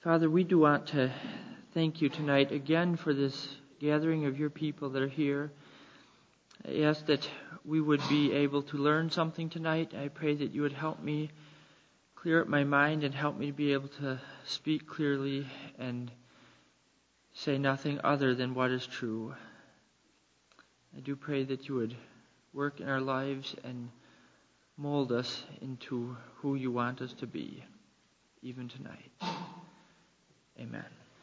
Father, we do want to thank you tonight again for this gathering of your people that are here. I ask that we would be able to learn something tonight. I pray that you would help me clear up my mind and help me to be able to speak clearly and say nothing other than what is true. I do pray that you would work in our lives and mold us into who you want us to be, even tonight. Amen.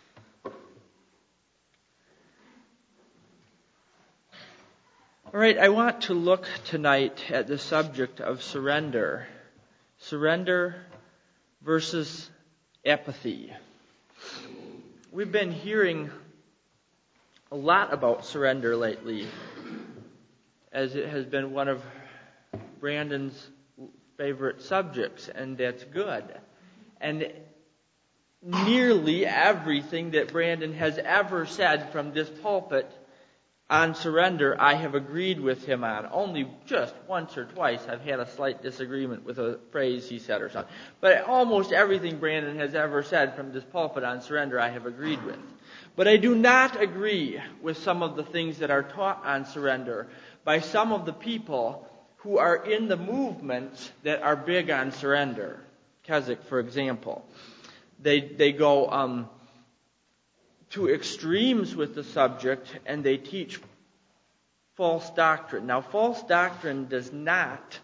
All right, I want to look tonight at the subject of surrender. Surrender versus apathy. We've been hearing a lot about surrender lately, as it has been one of Brandon's favorite subjects, and that's good. And nearly everything that Brandon has ever said from this pulpit on surrender, I have agreed with him on. Only just once or twice I've had a slight disagreement with a phrase he said or something. But almost everything Brandon has ever said from this pulpit on surrender, I have agreed with. But I do not agree with some of the things that are taught on surrender by some of the people who are in the movements that are big on surrender. Keswick, for example. They go to extremes with the subject, and they teach false doctrine. Now, false doctrine does not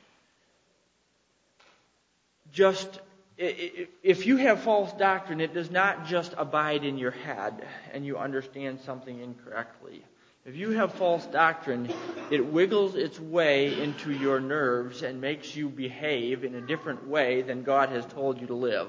just, if you have false doctrine, it does not just abide in your head and you understand something incorrectly. If you have false doctrine, it wiggles its way into your nerves and makes you behave in a different way than God has told you to live.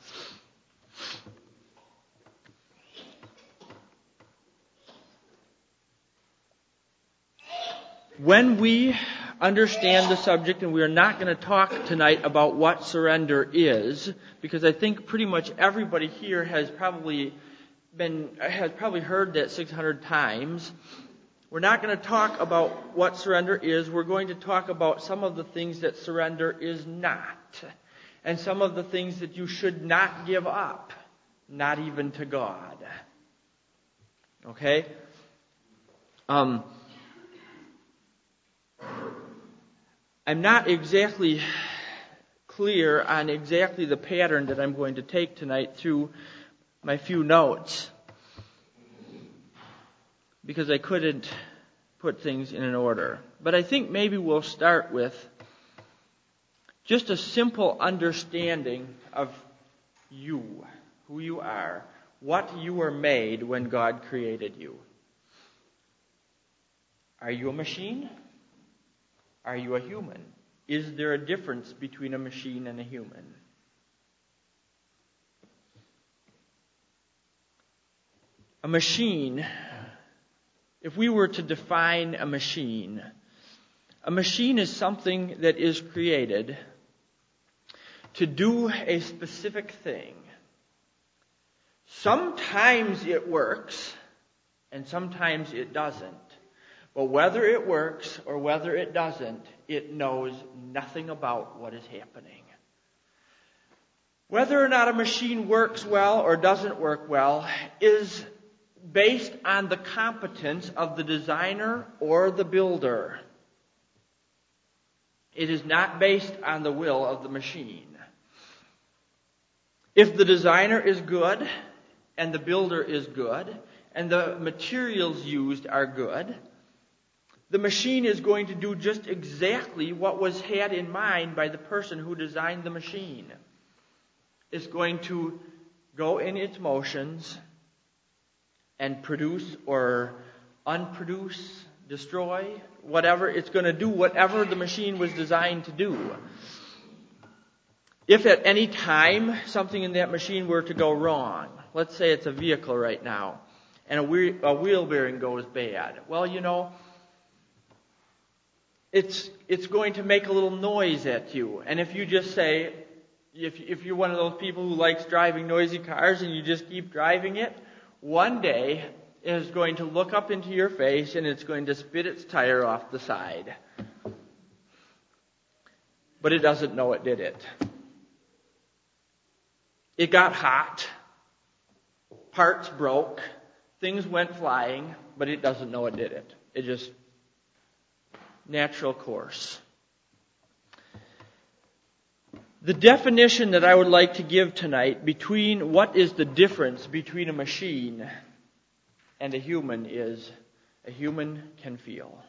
When we understand the subject, and we are not going to talk tonight about what surrender is, because I think pretty much everybody here has probably heard that 600 times. We're not going to talk about what surrender is. We're going to talk about some of the things that surrender is not, and some of the things that you should not give up, not even to God. Okay? I'm not exactly clear on exactly the pattern that I'm going to take tonight through my few notes, because I couldn't put things in an order. But I think maybe we'll start with just a simple understanding of you, who you are, what you were made when God created you. Are you a machine? Are you a human? Is there a difference between a machine and a human? A machine, if we were to define a machine is something that is created to do a specific thing. Sometimes it works, and sometimes it doesn't. But whether it works or whether it doesn't, it knows nothing about what is happening. Whether or not a machine works well or doesn't work well is based on the competence of the designer or the builder. It is not based on the will of the machine. If the designer is good and the builder is good and the materials used are good, the machine is going to do just exactly what was had in mind by the person who designed the machine. It's going to go in its motions and produce or unproduce, destroy, whatever. It's going to do whatever the machine was designed to do. If at any time something in that machine were to go wrong, let's say it's a vehicle right now, and a wheel bearing goes bad, well, it's going to make a little noise at you. And if you just say, if you're one of those people who likes driving noisy cars and you just keep driving it, one day it is going to look up into your face and it's going to spit its tire off the side. But it doesn't know it did it. It got hot parts broke, things went flying, but it doesn't know it did it. It just, natural course. The definition that I would like to give tonight between what is the difference between a machine and a human is a human can feel.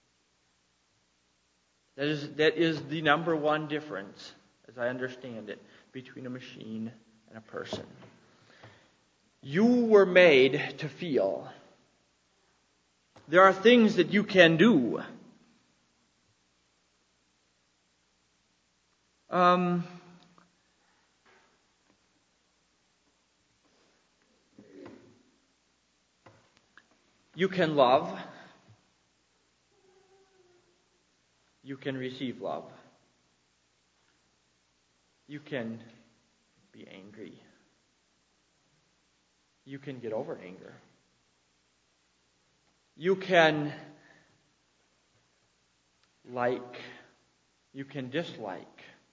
That is the number one difference, as I understand it, between a machine and a person. You were made to feel. There are things that you can do. You can love. You can receive love. You can be angry. You can get over anger. You can like. You can dislike.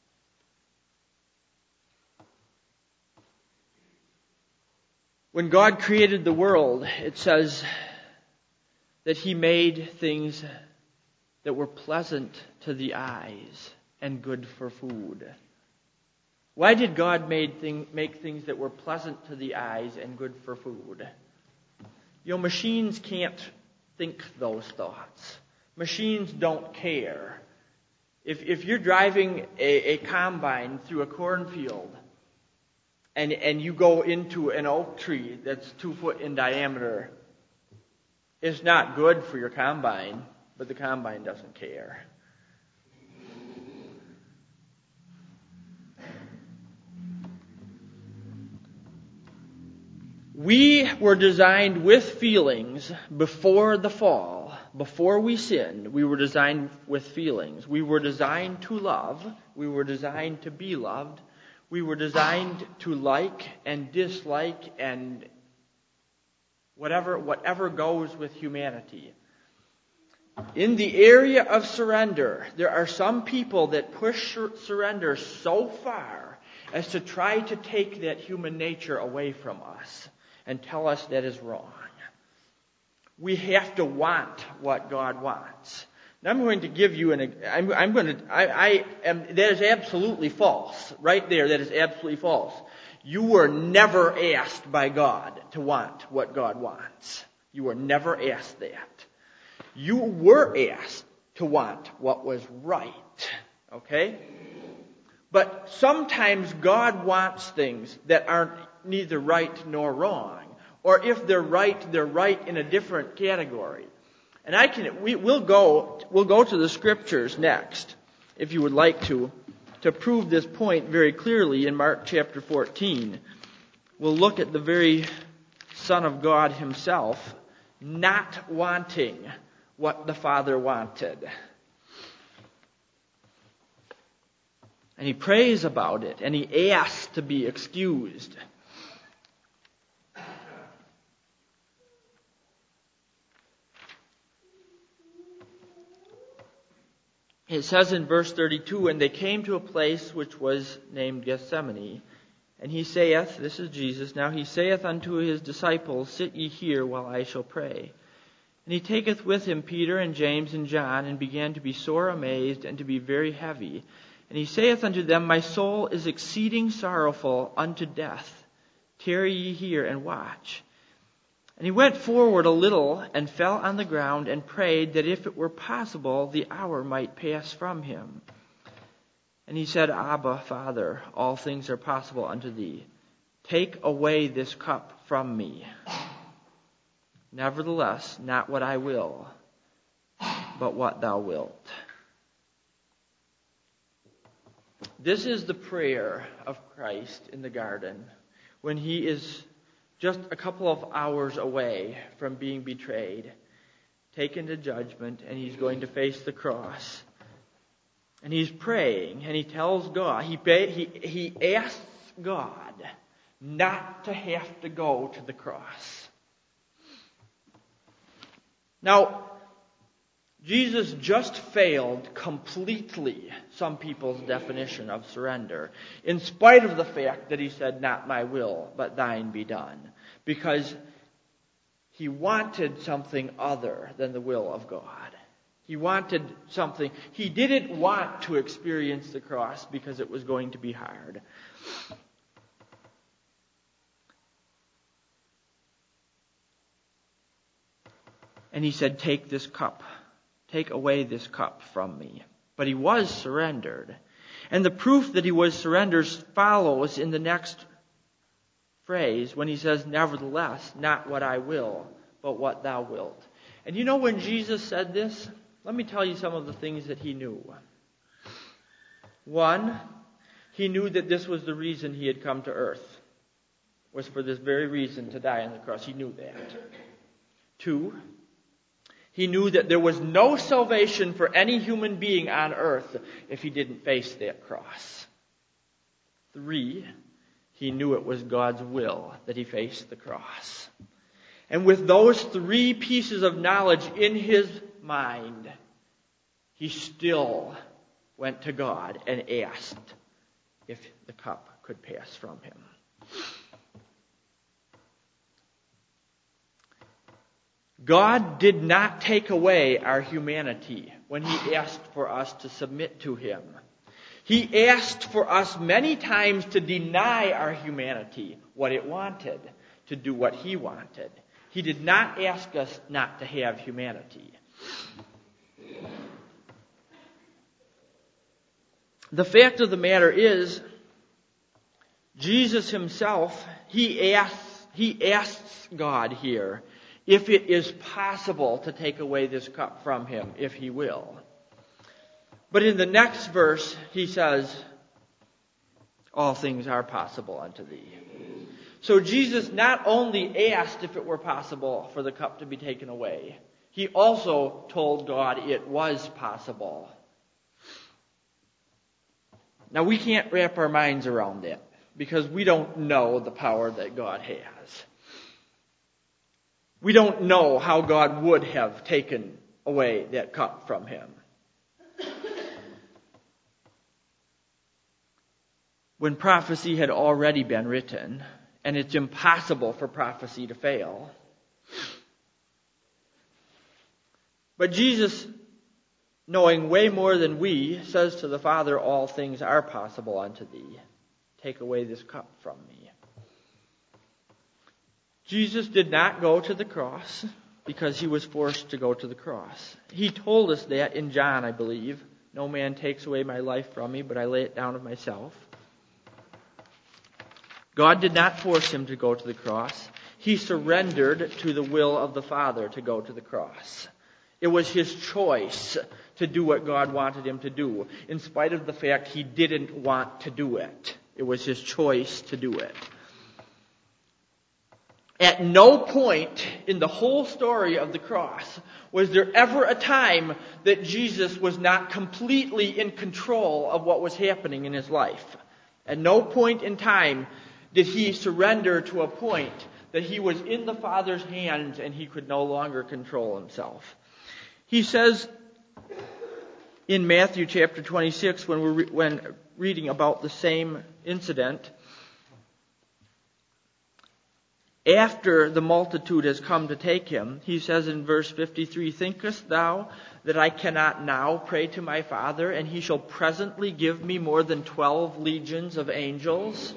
When God created the world, it says that He made things that were pleasant to the eyes and good for food. Why did God make things that were pleasant to the eyes and good for food? You know, machines can't think those thoughts. Machines don't care. If you're driving a combine through a cornfield and you go into an oak tree that's 2 foot in diameter, it's not good for your combine, but the combine doesn't care. We were designed with feelings before the fall. Before we sinned, we were designed with feelings. We were designed to love. We were designed to be loved. We were designed to like and dislike and whatever goes with humanity. In the area of surrender, there are some people that push surrender so far as to try to take that human nature away from us and tell us that is wrong. We have to want what God wants. Now I'm going to give you that is absolutely false. Right there, that is absolutely false. You were never asked by God to want what God wants. You were never asked that. You were asked to want what was right. Okay? But sometimes God wants things that aren't neither right nor wrong. Or if they're right in a different category. And we'll go to the scriptures next, if you would like to prove this point very clearly in Mark chapter 14. We'll look at the very Son of God Himself not wanting what the Father wanted. And He prays about it, and He asks to be excused. It says in verse 32, and they came to a place which was named Gethsemane. And He saith, this is Jesus, now He saith unto His disciples, sit ye here while I shall pray. And He taketh with Him Peter and James and John, and began to be sore amazed, and to be very heavy. And He saith unto them, my soul is exceeding sorrowful unto death. Tarry ye here and watch. And He went forward a little, and fell on the ground, and prayed that if it were possible, the hour might pass from Him. And He said, Abba, Father, all things are possible unto Thee. Take away this cup from me. Nevertheless, not what I will, but what Thou wilt. This is the prayer of Christ in the garden when He is just a couple of hours away from being betrayed, taken to judgment, and He's going to face the cross. And He's praying, and He tells God, He asks God not to have to go to the cross. Now, Jesus just failed completely some people's definition of surrender, in spite of the fact that He said, not my will, but thine be done. because he wanted something other than the will of God. He wanted something. He didn't want to experience the cross because it was going to be hard. And he said, "Take this cup. Take away this cup from me." But he was surrendered. And the proof that he was surrendered follows in the next phrase when he says, "Nevertheless, not what I will, but what thou wilt." And you know when Jesus said this, let me tell you some of the things that he knew. One, he knew that this was the reason he had come to earth, was for this very reason, to die on the cross. He knew that. Two, he knew that there was no salvation for any human being on earth if he didn't face that cross. Three, he knew it was God's will that he faced the cross. And with those three pieces of knowledge in his mind, he still went to God and asked if the cup could pass from him. God did not take away our humanity when he asked for us to submit to him. He asked for us many times to deny our humanity what it wanted, to do what he wanted. He did not ask us not to have humanity. The fact of the matter is, Jesus himself, he asks God here if it is possible to take away this cup from him, if he will. But in the next verse, he says, "All things are possible unto thee." So Jesus not only asked if it were possible for the cup to be taken away, he also told God it was possible. Now we can't wrap our minds around that because we don't know the power that God has. We don't know how God would have taken away that cup from him. When prophecy had already been written, and it's impossible for prophecy to fail. But Jesus, knowing way more than we, says to the Father, "All things are possible unto thee. Take away this cup from me." Jesus did not go to the cross because he was forced to go to the cross. He told us that in John, I believe. "No man takes away my life from me, but I lay it down of myself." God did not force him to go to the cross. He surrendered to the will of the Father to go to the cross. It was his choice to do what God wanted him to do, in spite of the fact he didn't want to do it. It was his choice to do it. At no point in the whole story of the cross was there ever a time that Jesus was not completely in control of what was happening in his life. At no point in time did he surrender to a point that he was in the Father's hands and he could no longer control himself. He says in Matthew chapter 26, when reading about the same incident, after the multitude has come to take him, he says in verse 53, "Thinkest thou that I cannot now pray to my Father, and he shall presently give me more than 12 legions of angels?"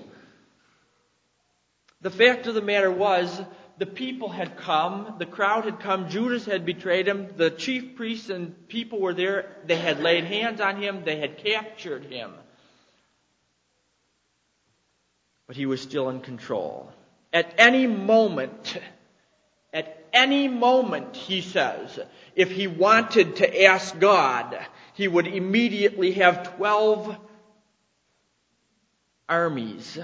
The fact of the matter was, the people had come, the crowd had come, Judas had betrayed him, the chief priests and people were there, they had laid hands on him, they had captured him. But he was still in control. At any moment, he says, if he wanted to ask God, he would immediately have 12 armies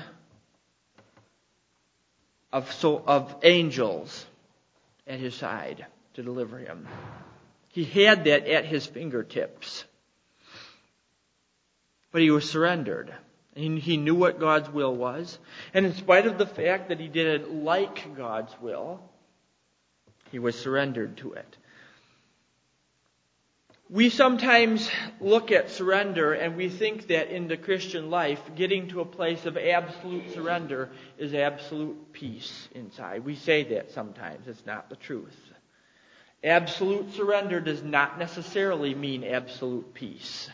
of angels at his side to deliver him. He had that at his fingertips. But he was surrendered. He knew what God's will was. And in spite of the fact that he didn't like God's will, he was surrendered to it. We sometimes look at surrender and we think that in the Christian life, getting to a place of absolute surrender is absolute peace inside. We say that sometimes. It's not the truth. Absolute surrender does not necessarily mean absolute peace.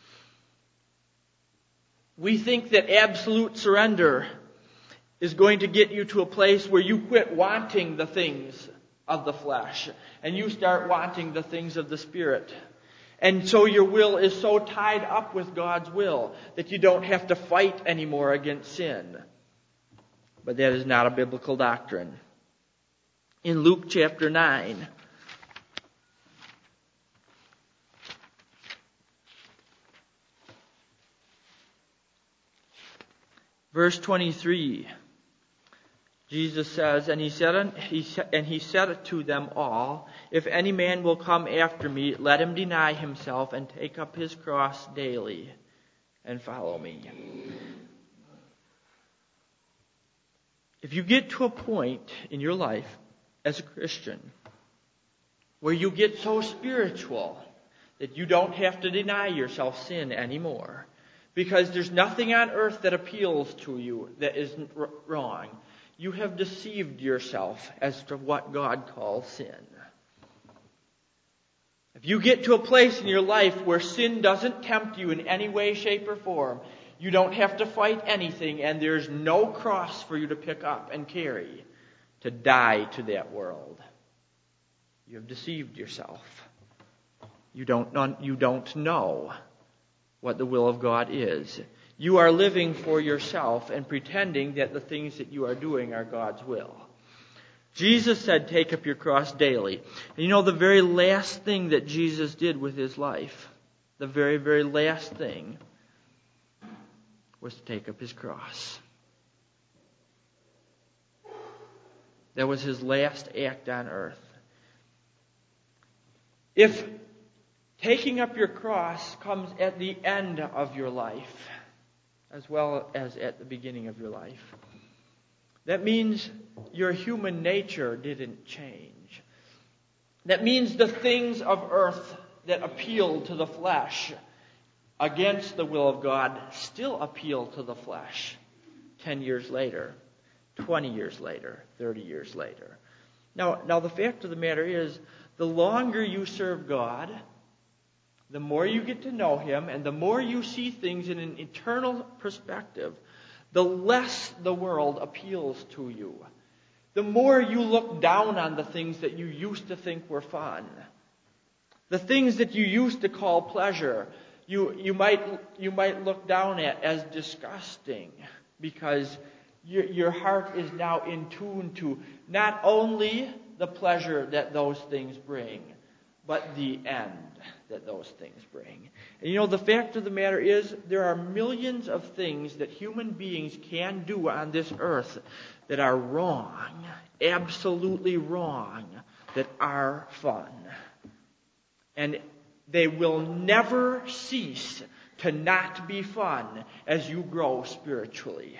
We think that absolute surrender is going to get you to a place where you quit wanting the things of the flesh and you start wanting the things of the Spirit. And so your will is so tied up with God's will that you don't have to fight anymore against sin. But that is not a biblical doctrine. In Luke chapter 9, verse 23, Jesus says, and he said to them all, if any man will come after me, let him deny himself and take up his cross daily and follow me. If you get to a point in your life as a Christian where you get so spiritual that you don't have to deny yourself sin anymore, because there's nothing on earth that appeals to you that is wrong, you have deceived yourself as to what God calls sin. If you get to a place in your life where sin doesn't tempt you in any way, shape, or form, you don't have to fight anything, and there's no cross for you to pick up and carry to die to that world, you have deceived yourself. You don't know what the will of God is. You are living for yourself and pretending that the things that you are doing are God's will. Jesus said, take up your cross daily. And you know, the very last thing that Jesus did with his life, the very, very last thing, was to take up his cross. That was his last act on earth. If taking up your cross comes at the end of your life, as well as at the beginning of your life, that means your human nature didn't change. That means the things of earth that appeal to the flesh against the will of God still appeal to the flesh 10 years later, 20 years later, 30 years later. Now the fact of the matter is, the longer you serve God, the more you get to know Him, and the more you see things in an eternal perspective, the less the world appeals to you. The more you look down on the things that you used to think were fun. The things that you used to call pleasure, you might look down at as disgusting, because your heart is now in tune to not only the pleasure that those things bring, but the end that those things bring. And you know, the fact of the matter is, there are millions of things that human beings can do on this earth that are wrong, absolutely wrong, that are fun. And they will never cease to not be fun as you grow spiritually.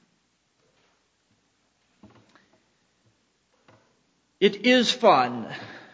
It is fun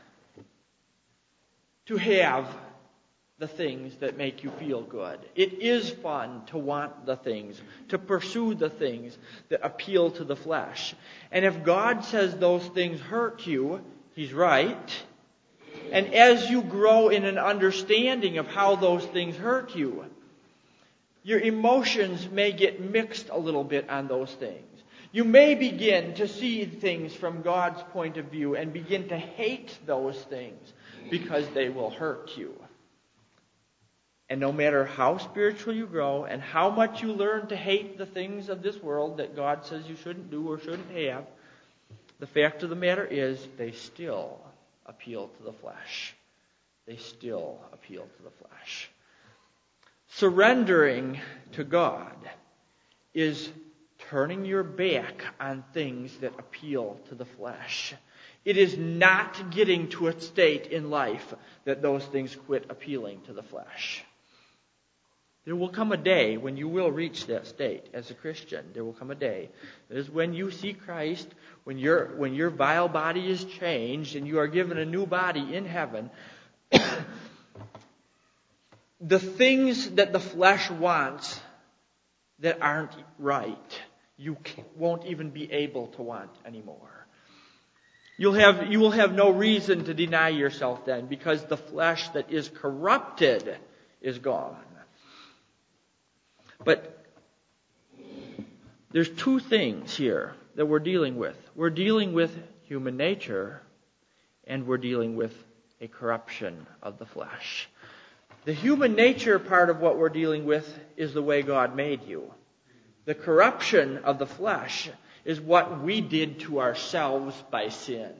to have the things that make you feel good. It is fun to want the things, to pursue the things that appeal to the flesh. And if God says those things hurt you, He's right. And as you grow in an understanding of how those things hurt you, your emotions may get mixed a little bit on those things. You may begin to see things from God's point of view and begin to hate those things because they will hurt you. And no matter how spiritual you grow and how much you learn to hate the things of this world that God says you shouldn't do or shouldn't have, the fact of the matter is they still appeal to the flesh. They still appeal to the flesh. Surrendering to God is turning your back on things that appeal to the flesh. It is not getting to a state in life that those things quit appealing to the flesh. There will come a day when you will reach that state as a Christian. There will come a day. That is when you see Christ, when your vile body is changed and you are given a new body in heaven, the things that the flesh wants that aren't right, you won't even be able to want anymore. You will have no reason to deny yourself then, because the flesh that is corrupted is gone. But there's two things here that we're dealing with. We're dealing with human nature, and we're dealing with a corruption of the flesh. The human nature part of what we're dealing with is the way God made you. The corruption of the flesh is what we did to ourselves by sin.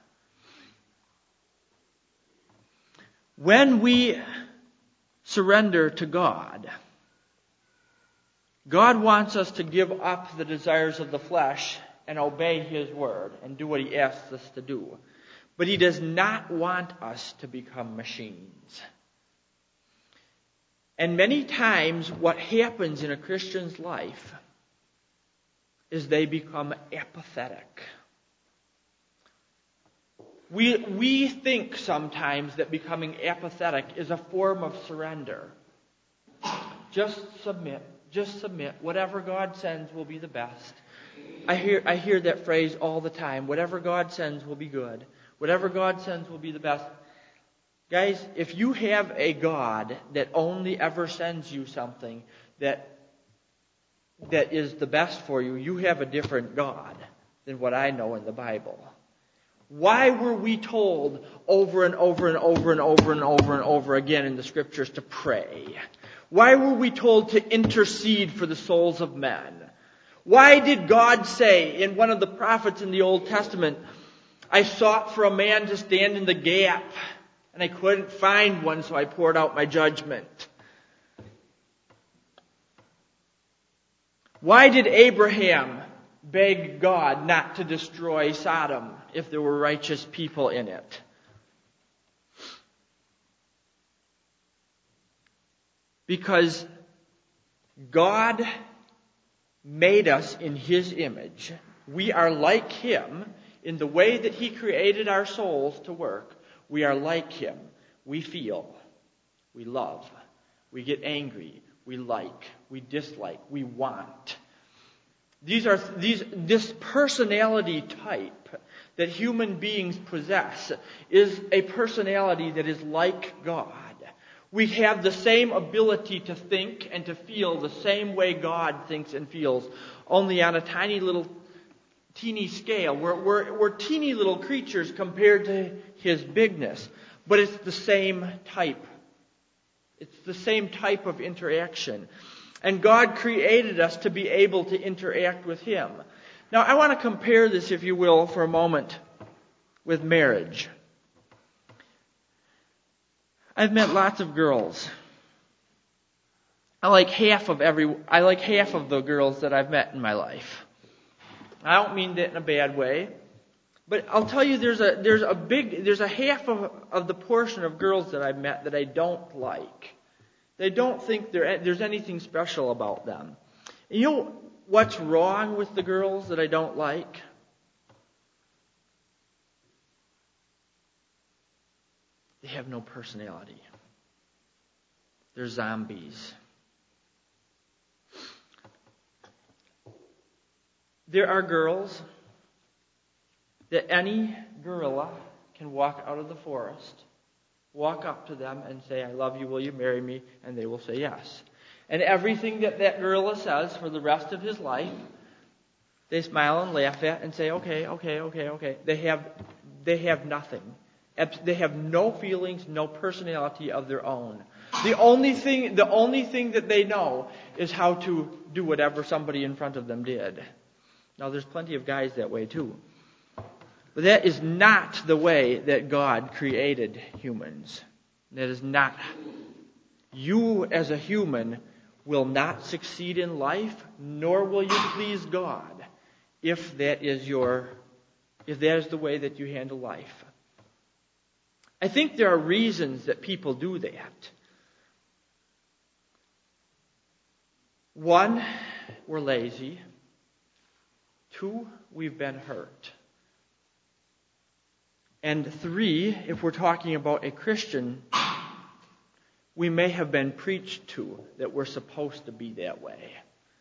When we surrender to God, God wants us to give up the desires of the flesh and obey His word and do what He asks us to do. But He does not want us to become machines. And many times what happens in a Christian's life is they become apathetic. We think sometimes that becoming apathetic is a form of surrender. Just submit. Whatever God sends will be the best. I hear that phrase all the time. Whatever God sends will be good. Whatever God sends will be the best. Guys, if you have a God that only ever sends you something that is the best for you, you have a different God than what I know in the Bible. Why were we told over and over and over and over and over and over again in the Scriptures to pray? Why were we told to intercede for the souls of men? Why did God say in one of the prophets in the Old Testament, I sought for a man to stand in the gap, and I couldn't find one, so I poured out my judgment? Why did Abraham beg God not to destroy Sodom if there were righteous people in it? Because God made us in His image. We are like Him in the way that He created our souls to work. We are like Him. We feel. We love. We get angry. We like. We dislike. We want. This personality type that human beings possess is a personality that is like God. We have the same ability to think and to feel the same way God thinks and feels, only on a teeny scale. We're teeny little creatures compared to His bigness, but it's the same type. It's the same type of interaction. And God created us to be able to interact with Him. Now, I want to compare this, if you will, for a moment with marriage. I've met lots of girls. I like half of the girls that I've met in my life. I don't mean that in a bad way, but I'll tell you, there's a half of the portion of girls that I've met that I don't like. They don't think there's anything special about them. And you know what's wrong with the girls that I don't like? They have no personality. They're zombies. There are girls that any gorilla can walk out of the forest, walk up to them and say, I love you, will you marry me? And they will say yes. And everything that gorilla says for the rest of his life, they smile and laugh at and say, okay. They have nothing. They have no feelings, no personality of their own. The only thing that they know is how to do whatever somebody in front of them did. Now, there's plenty of guys that way too. But that is not the way that God created humans. That is not. You as a human will not succeed in life, nor will you please God if that is the way that you handle life. I think there are reasons that people do that. One, we're lazy. Two, we've been hurt. And three, if we're talking about a Christian, we may have been preached to that we're supposed to be that way.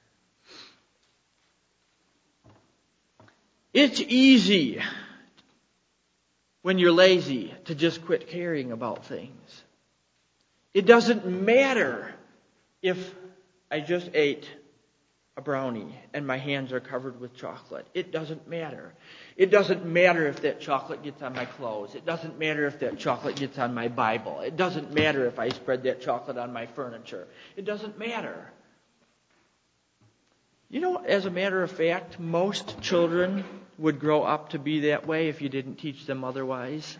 It's easy when you're lazy to just quit caring about things. It doesn't matter if I just ate a brownie and my hands are covered with chocolate. It doesn't matter. It doesn't matter if that chocolate gets on my clothes. It doesn't matter if that chocolate gets on my Bible. It doesn't matter if I spread that chocolate on my furniture. It doesn't matter. You know, as a matter of fact, most children would grow up to be that way if you didn't teach them otherwise.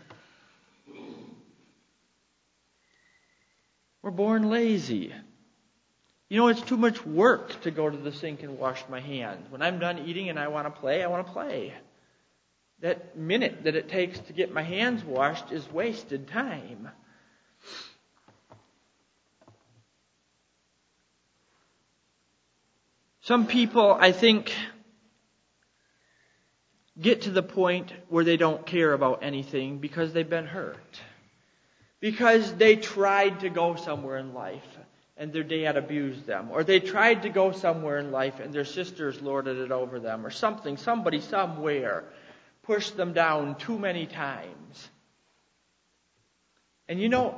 We're born lazy. You know, it's too much work to go to the sink and wash my hands. When I'm done eating and I want to play, I want to play. That minute that it takes to get my hands washed is wasted time. Some people, I think, get to the point where they don't care about anything because they've been hurt. Because they tried to go somewhere in life and their dad abused them. Or they tried to go somewhere in life and their sisters lorded it over them. Or somebody somewhere pushed them down too many times. And you know,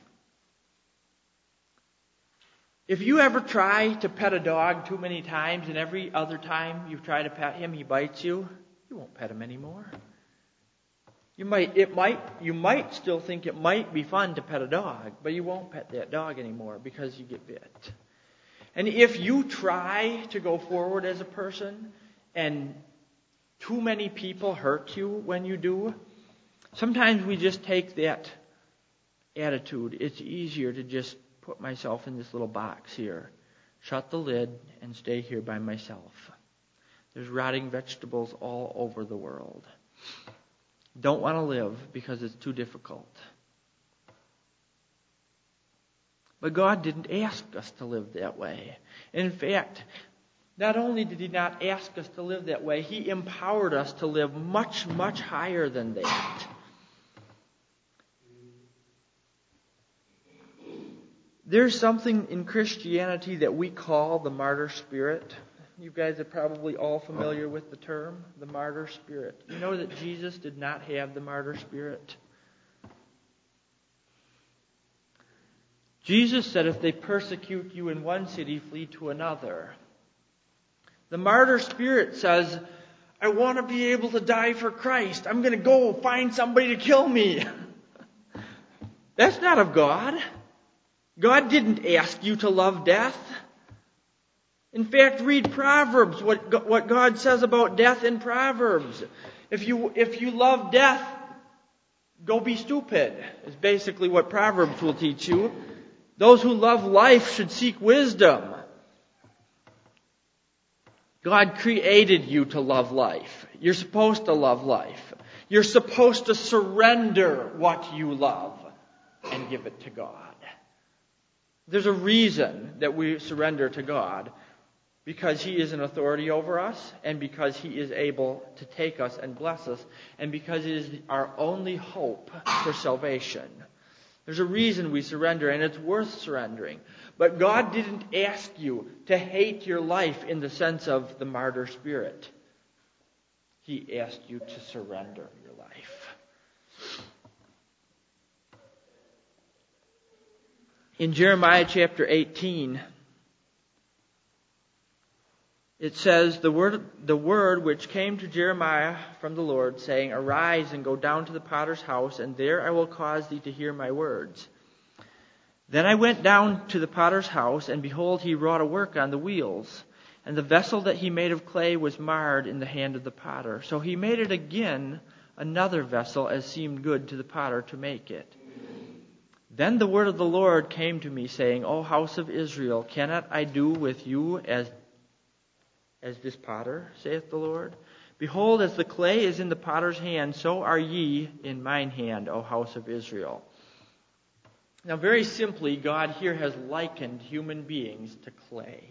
if you ever try to pet a dog too many times and every other time you try to pet him, he bites you, you won't pet him anymore. You might still think it might be fun to pet a dog, but you won't pet that dog anymore because you get bit. And if you try to go forward as a person and too many people hurt you when you do, sometimes we just take that attitude. It's easier to just put myself in this little box here, shut the lid, and stay here by myself. There's rotting vegetables all over the world. Don't want to live because it's too difficult. But God didn't ask us to live that way. In fact, not only did He not ask us to live that way, He empowered us to live much, much higher than that. There's something in Christianity that we call the martyr spirit. You guys are probably all familiar with the term, the martyr spirit. You know that Jesus did not have the martyr spirit? Jesus said, if they persecute you in one city, flee to another. The martyr spirit says, I want to be able to die for Christ. I'm going to go find somebody to kill me. That's not of God. God didn't ask you to love death. In fact, read Proverbs, what God says about death in Proverbs. If you love death, go be stupid, is basically what Proverbs will teach you. Those who love life should seek wisdom. God created you to love life. You're supposed to love life. You're supposed to surrender what you love and give it to God. There's a reason that we surrender to God. Because He is an authority over us, and because He is able to take us and bless us, and because it is our only hope for salvation. There's a reason we surrender, and it's worth surrendering. But God didn't ask you to hate your life in the sense of the martyr spirit. He asked you to surrender your life. In Jeremiah chapter 18, it says, the word which came to Jeremiah from the Lord, saying, Arise and go down to the potter's house, and there I will cause thee to hear my words. Then I went down to the potter's house, and behold, he wrought a work on the wheels. And the vessel that he made of clay was marred in the hand of the potter. So he made it again another vessel, as seemed good to the potter to make it. Then the word of the Lord came to me, saying, O house of Israel, cannot I do with you as this potter, saith the Lord? Behold, as the clay is in the potter's hand, so are ye in mine hand, O house of Israel. Now, very simply, God here has likened human beings to clay.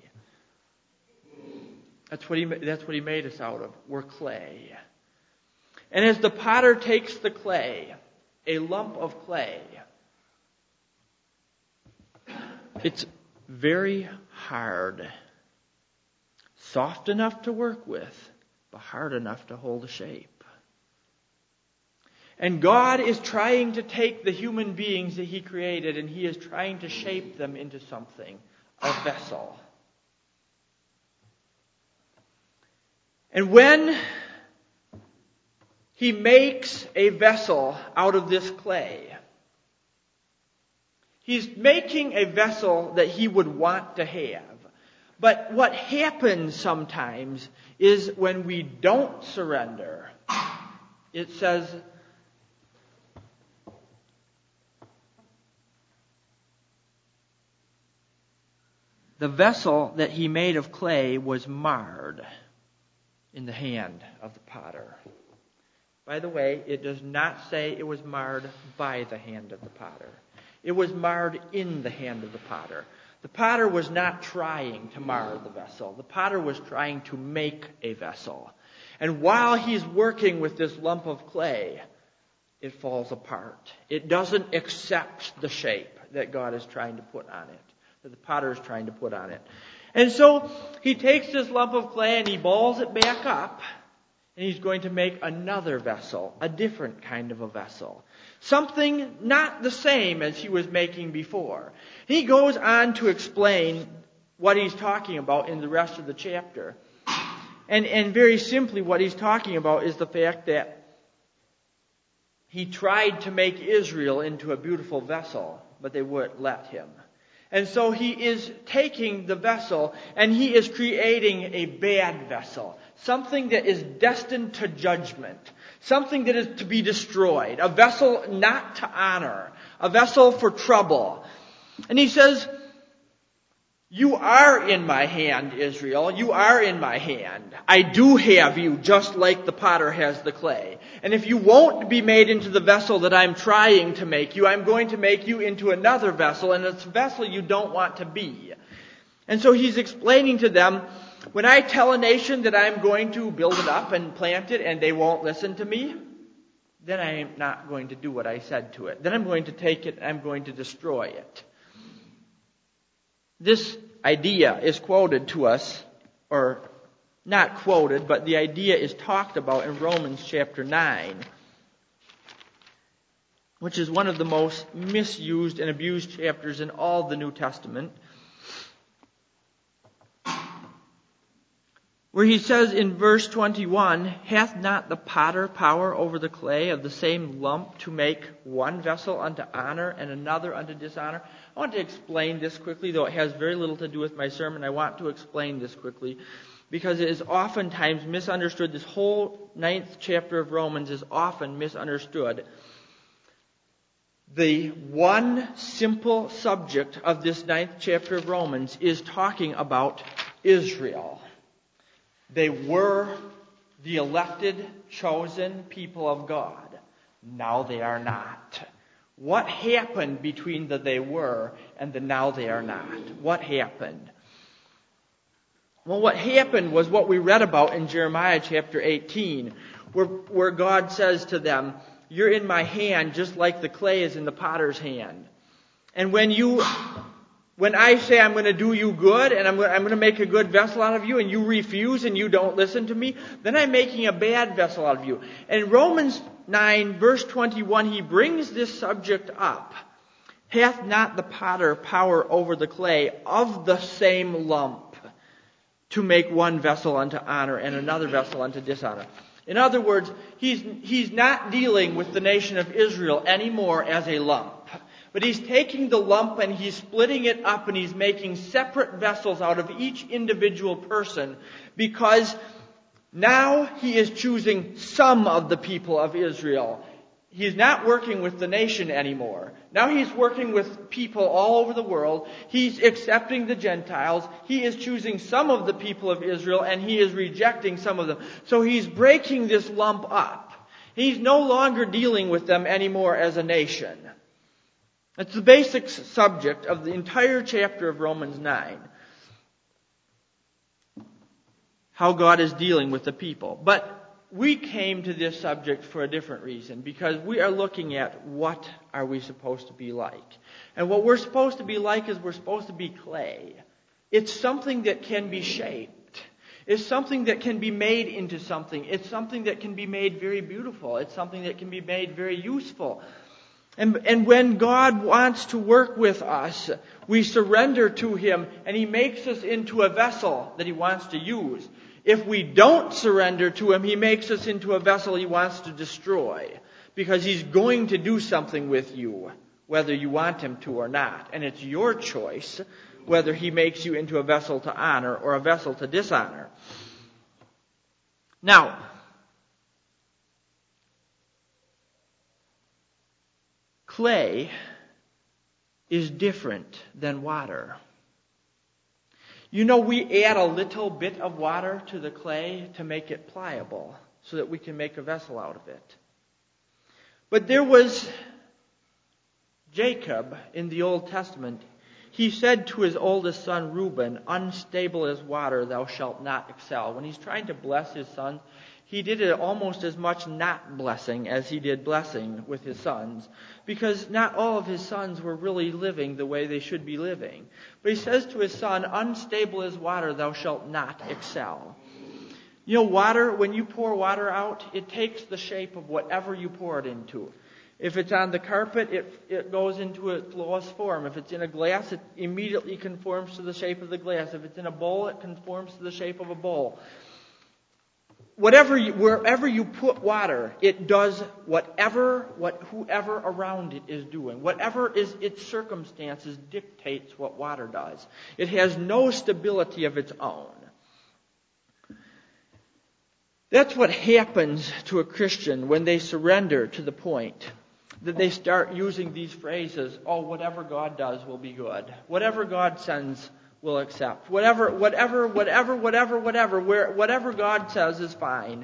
That's what he made us out of. We're clay. And as the potter takes the clay, a lump of clay, It's very hard. Soft enough to work with, but hard enough to hold a shape. And God is trying to take the human beings that He created, and He is trying to shape them into something, a vessel. And when He makes a vessel out of this clay, He's making a vessel that He would want to have. But what happens sometimes is when we don't surrender, it says, the vessel that He made of clay was marred in the hand of the potter. By the way, it does not say it was marred by the hand of the potter. It was marred in the hand of the potter. The potter was not trying to mar the vessel. The potter was trying to make a vessel. And while he's working with this lump of clay, it falls apart. It doesn't accept the shape that God is trying to put on it, that the potter is trying to put on it. And so he takes this lump of clay and he balls it back up, and he's going to make another vessel, a different kind of a vessel. Something not the same as he was making before. He goes on to explain what he's talking about in the rest of the chapter. And very simply what he's talking about is the fact that he tried to make Israel into a beautiful vessel, but they wouldn't let him. And so he is taking the vessel and he is creating a bad vessel. Something that is destined to judgment. Something that is to be destroyed. A vessel not to honor. A vessel for trouble. And he says, you are in my hand, Israel. You are in my hand. I do have you just like the potter has the clay. And if you won't be made into the vessel that I'm trying to make you, I'm going to make you into another vessel, and it's a vessel you don't want to be. And so he's explaining to them, when I tell a nation that I'm going to build it up and plant it and they won't listen to me, then I am not going to do what I said to it. Then I'm going to take it and I'm going to destroy it. This idea is quoted to us, or not quoted, but the idea is talked about in Romans chapter 9, which is one of the most misused and abused chapters in all the New Testament, where he says in verse 21, hath not the potter power over the clay of the same lump to make one vessel unto honor and another unto dishonor? I want to explain this quickly, though it has very little to do with my sermon. I want to explain this quickly because it is oftentimes misunderstood. This whole 9th chapter of Romans is often misunderstood. The one simple subject of this 9th chapter of Romans is talking about Israel. They were the elected, chosen people of God. Now they are not. What happened between the they were and the now they are not? What happened? Well, what happened was what we read about in Jeremiah chapter 18, where God says to them, you're in my hand just like the clay is in the potter's hand. And when I say I'm going to do you good and I'm going to make a good vessel out of you and you refuse and you don't listen to me, then I'm making a bad vessel out of you. And in Romans 9 verse 21, he brings this subject up. Hath not the potter power over the clay of the same lump to make one vessel unto honor and another vessel unto dishonor? In other words, he's not dealing with the nation of Israel anymore as a lump. But he's taking the lump and he's splitting it up and he's making separate vessels out of each individual person, because now he is choosing some of the people of Israel. He's not working with the nation anymore. Now he's working with people all over the world. He's accepting the Gentiles. He is choosing some of the people of Israel and he is rejecting some of them. So he's breaking this lump up. He's no longer dealing with them anymore as a nation. That's the basic subject of the entire chapter of Romans 9. How God is dealing with the people. But we came to this subject for a different reason, because we are looking at what are we supposed to be like. And what we're supposed to be like is we're supposed to be clay. It's something that can be shaped. It's something that can be made into something. It's something that can be made very beautiful. It's something that can be made very useful. And when God wants to work with us, we surrender to Him, and He makes us into a vessel that He wants to use. If we don't surrender to Him, He makes us into a vessel He wants to destroy. Because He's going to do something with you, whether you want Him to or not. And it's your choice whether He makes you into a vessel to honor or a vessel to dishonor. Now, clay is different than water. You know, we add a little bit of water to the clay to make it pliable so that we can make a vessel out of it. But there was Jacob in the Old Testament. He said to his oldest son Reuben, "Unstable as water, thou shalt not excel." When he's trying to bless his son, he did it almost as much not blessing as he did blessing with his sons, because not all of his sons were really living the way they should be living. But he says to his son, "Unstable as water, thou shalt not excel." You know, water, when you pour water out, it takes the shape of whatever you pour it into. If it's on the carpet, it goes into its lowest form. If it's in a glass, it immediately conforms to the shape of the glass. If it's in a bowl, it conforms to the shape of a bowl. Wherever you put water, it does whoever around it is doing. Whatever is its circumstances dictates what water does. It has no stability of its own. That's what happens to a Christian when they surrender to the point that they start using these phrases, whatever God does will be good. Whatever God sends will accept. Whatever God says is fine.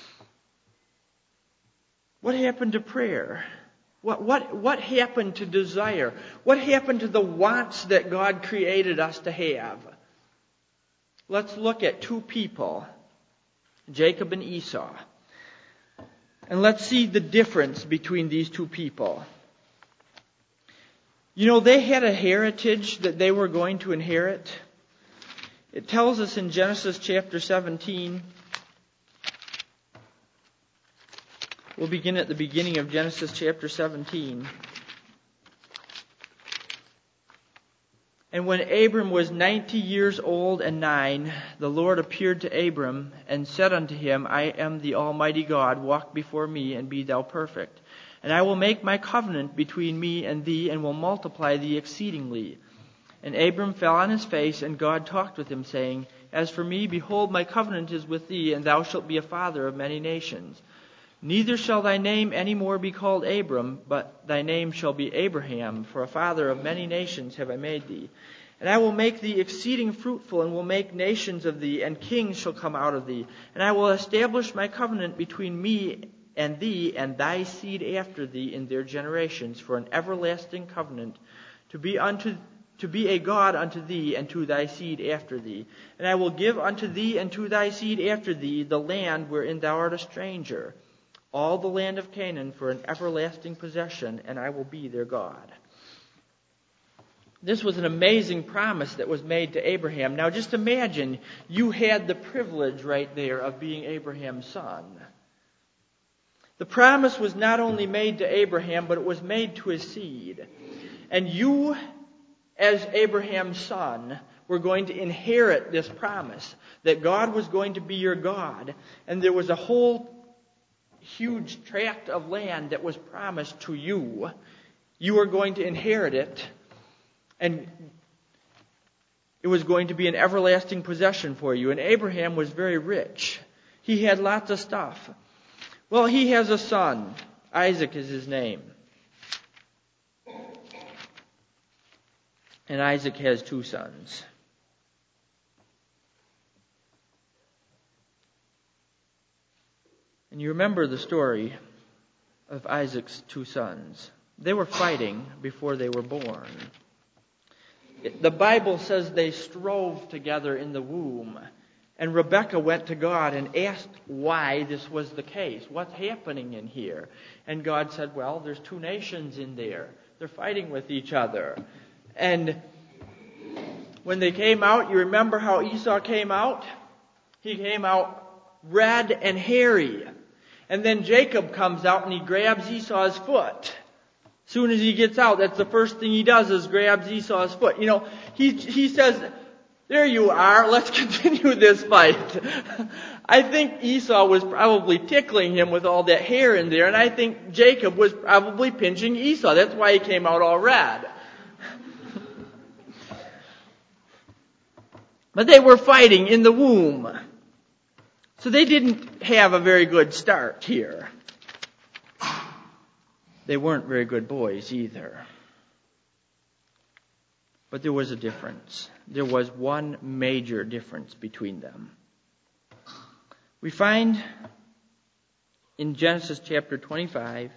What happened to prayer? What happened to desire? What happened to the wants that God created us to have? Let's look at two people, Jacob and Esau. And let's see the difference between these two people. You know, they had a heritage that they were going to inherit. It tells us in Genesis chapter 17. We'll begin at the beginning of Genesis chapter 17. And when Abram was 90 years old and 9, the Lord appeared to Abram and said unto him, "I am the Almighty God, walk before me and be thou perfect. And I will make my covenant between me and thee, and will multiply thee exceedingly." And Abram fell on his face, and God talked with him, saying, "As for me, behold, my covenant is with thee, and thou shalt be a father of many nations. Neither shall thy name any more be called Abram, but thy name shall be Abraham, for a father of many nations have I made thee. And I will make thee exceeding fruitful, and will make nations of thee, and kings shall come out of thee. And I will establish my covenant between me and thee, and thy seed after thee in their generations, for an everlasting covenant, to be a God unto thee, and to thy seed after thee. And I will give unto thee and to thy seed after thee the land wherein thou art a stranger, all the land of Canaan, for an everlasting possession, and I will be their God." This was an amazing promise that was made to Abraham. Now just imagine you had the privilege right there of being Abraham's son. The promise was not only made to Abraham, but it was made to his seed. And you, as Abraham's son, were going to inherit this promise, that God was going to be your God. And there was a whole huge tract of land that was promised to you. You were going to inherit it, and it was going to be an everlasting possession for you. And Abraham was very rich. He had lots of stuff. Well, he has a son. Isaac is his name. And Isaac has 2 sons. And you remember the story of Isaac's 2 sons. They were fighting before they were born. The Bible says they strove together in the womb. And Rebekah went to God and asked why this was the case. What's happening in here? And God said, well, there's two nations in there. They're fighting with each other. And when they came out, you remember how Esau came out? He came out red and hairy. And then Jacob comes out and he grabs Esau's foot. As soon as he gets out, that's the first thing he does is grabs Esau's foot. You know, he says, there you are, let's continue this fight. I think Esau was probably tickling him with all that hair in there, and I think Jacob was probably pinching Esau. That's why he came out all red. But they were fighting in the womb. So they didn't have a very good start here. They weren't very good boys either. But there was a difference. There was one major difference between them. We find in Genesis chapter 25,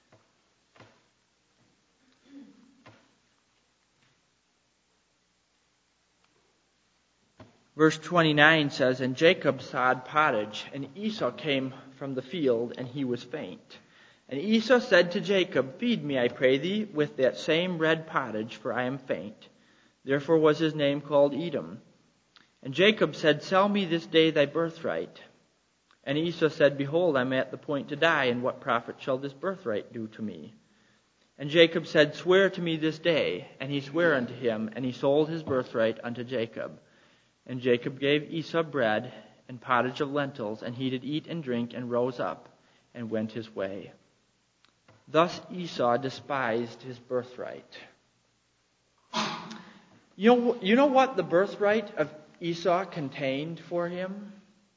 verse 29 says, and Jacob sowed pottage, and Esau came from the field, and he was faint. And Esau said to Jacob, feed me, I pray thee, with that same red pottage, for I am faint. Therefore was his name called Edom. And Jacob said, sell me this day thy birthright. And Esau said, behold, I am at the point to die, and what profit shall this birthright do to me? And Jacob said, swear to me this day. And he sware unto him, and he sold his birthright unto Jacob. And Jacob gave Esau bread and pottage of lentils, and he did eat and drink, and rose up, and went his way. Thus Esau despised his birthright. You know what the birthright of Esau contained for him?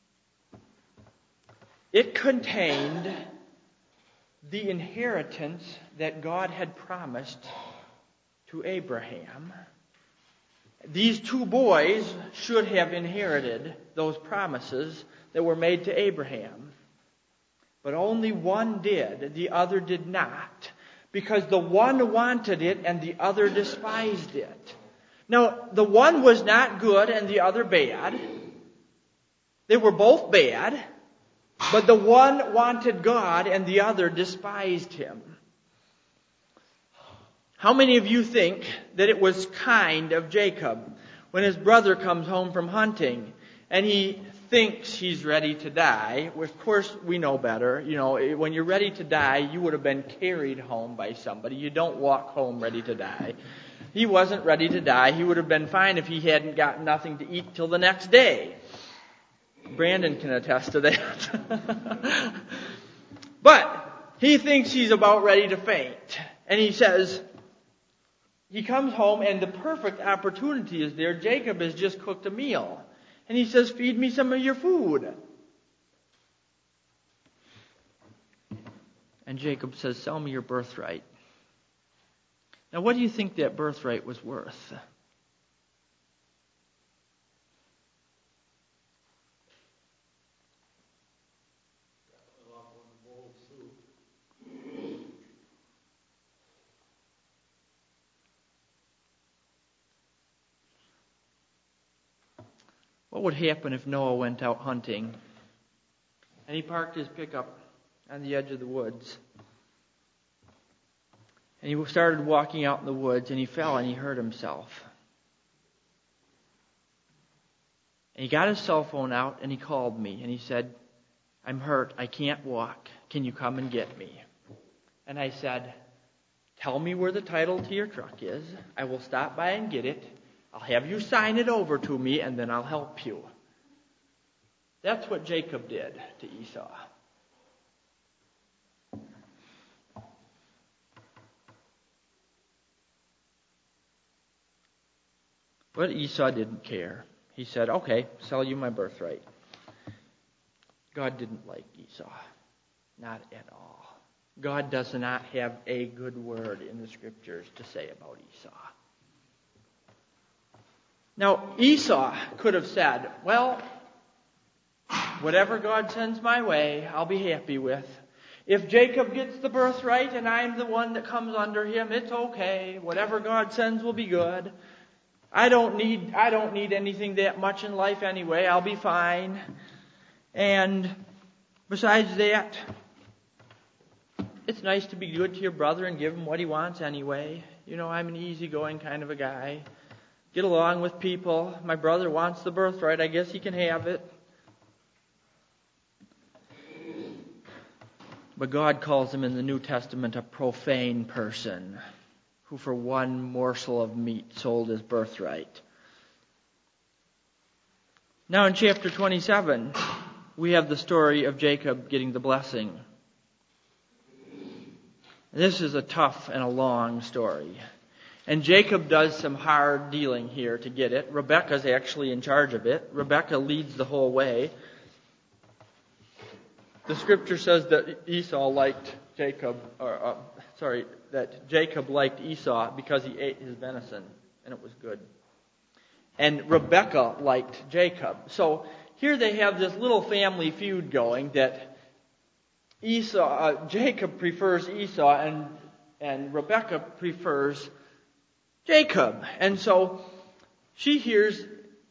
It contained the inheritance that God had promised to Abraham. These two boys should have inherited those promises that were made to Abraham. But only one did, the other did not. Because the one wanted it and the other despised it. Now, the one was not good and the other bad. They were both bad. But the one wanted God and the other despised him. How many of you think that it was kind of Jacob when his brother comes home from hunting and he thinks he's ready to die? Of course, we know better. You know, when you're ready to die, you would have been carried home by somebody. You don't walk home ready to die. He wasn't ready to die. He would have been fine if he hadn't gotten nothing to eat till the next day. Brandon can attest to that. But he thinks he's about ready to faint. And he says, he comes home and the perfect opportunity is there. Jacob has just cooked a meal. And he says, feed me some of your food. And Jacob says, sell me your birthright. Now what do you think that birthright was worth? What would happen if Noah went out hunting and he parked his pickup on the edge of the woods? And he started walking out in the woods and he fell and he hurt himself. And he got his cell phone out and he called me and he said, I'm hurt, I can't walk, can you come and get me? And I said, tell me where the title to your truck is, I will stop by and get it. I'll have you sign it over to me, and then I'll help you. That's what Jacob did to Esau. But Esau didn't care. He said, okay, sell you my birthright. God didn't like Esau. Not at all. God does not have a good word in the Scriptures to say about Esau. Now, Esau could have said, well, whatever God sends my way, I'll be happy with. If Jacob gets the birthright and I'm the one that comes under him, it's okay. Whatever God sends will be good. I don't need anything that much in life anyway. I'll be fine. And besides that, it's nice to be good to your brother and give him what he wants anyway. You know, I'm an easygoing kind of a guy. Get along with people. My brother wants the birthright. I guess he can have it. But God calls him in the New Testament a profane person who for one morsel of meat sold his birthright. Now in chapter 27, we have the story of Jacob getting the blessing. This is a tough and a long story. And Jacob does some hard dealing here to get it. Rebekah's actually in charge of it. Rebekah leads the whole way. The scripture says that that Jacob liked Esau because he ate his venison, and it was good. And Rebekah liked Jacob. So here they have this little family feud going that Jacob prefers Esau and Rebekah prefers Jacob. And so she hears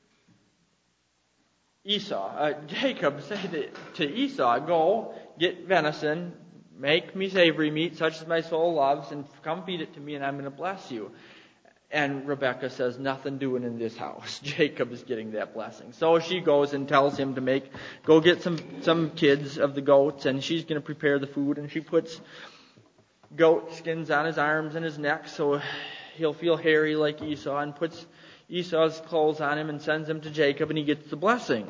Jacob say to Esau, "Go, get venison, make me savory meat, such as my soul loves, and come feed it to me, and I'm going to bless you." And Rebekah says, "Nothing doing in this house." Jacob is getting that blessing. So she goes and tells him to go get some kids of the goats, and she's going to prepare the food, and she puts goat skins on his arms and his neck so he'll feel hairy like Esau, and puts Esau's clothes on him and sends him to Jacob, and he gets the blessing.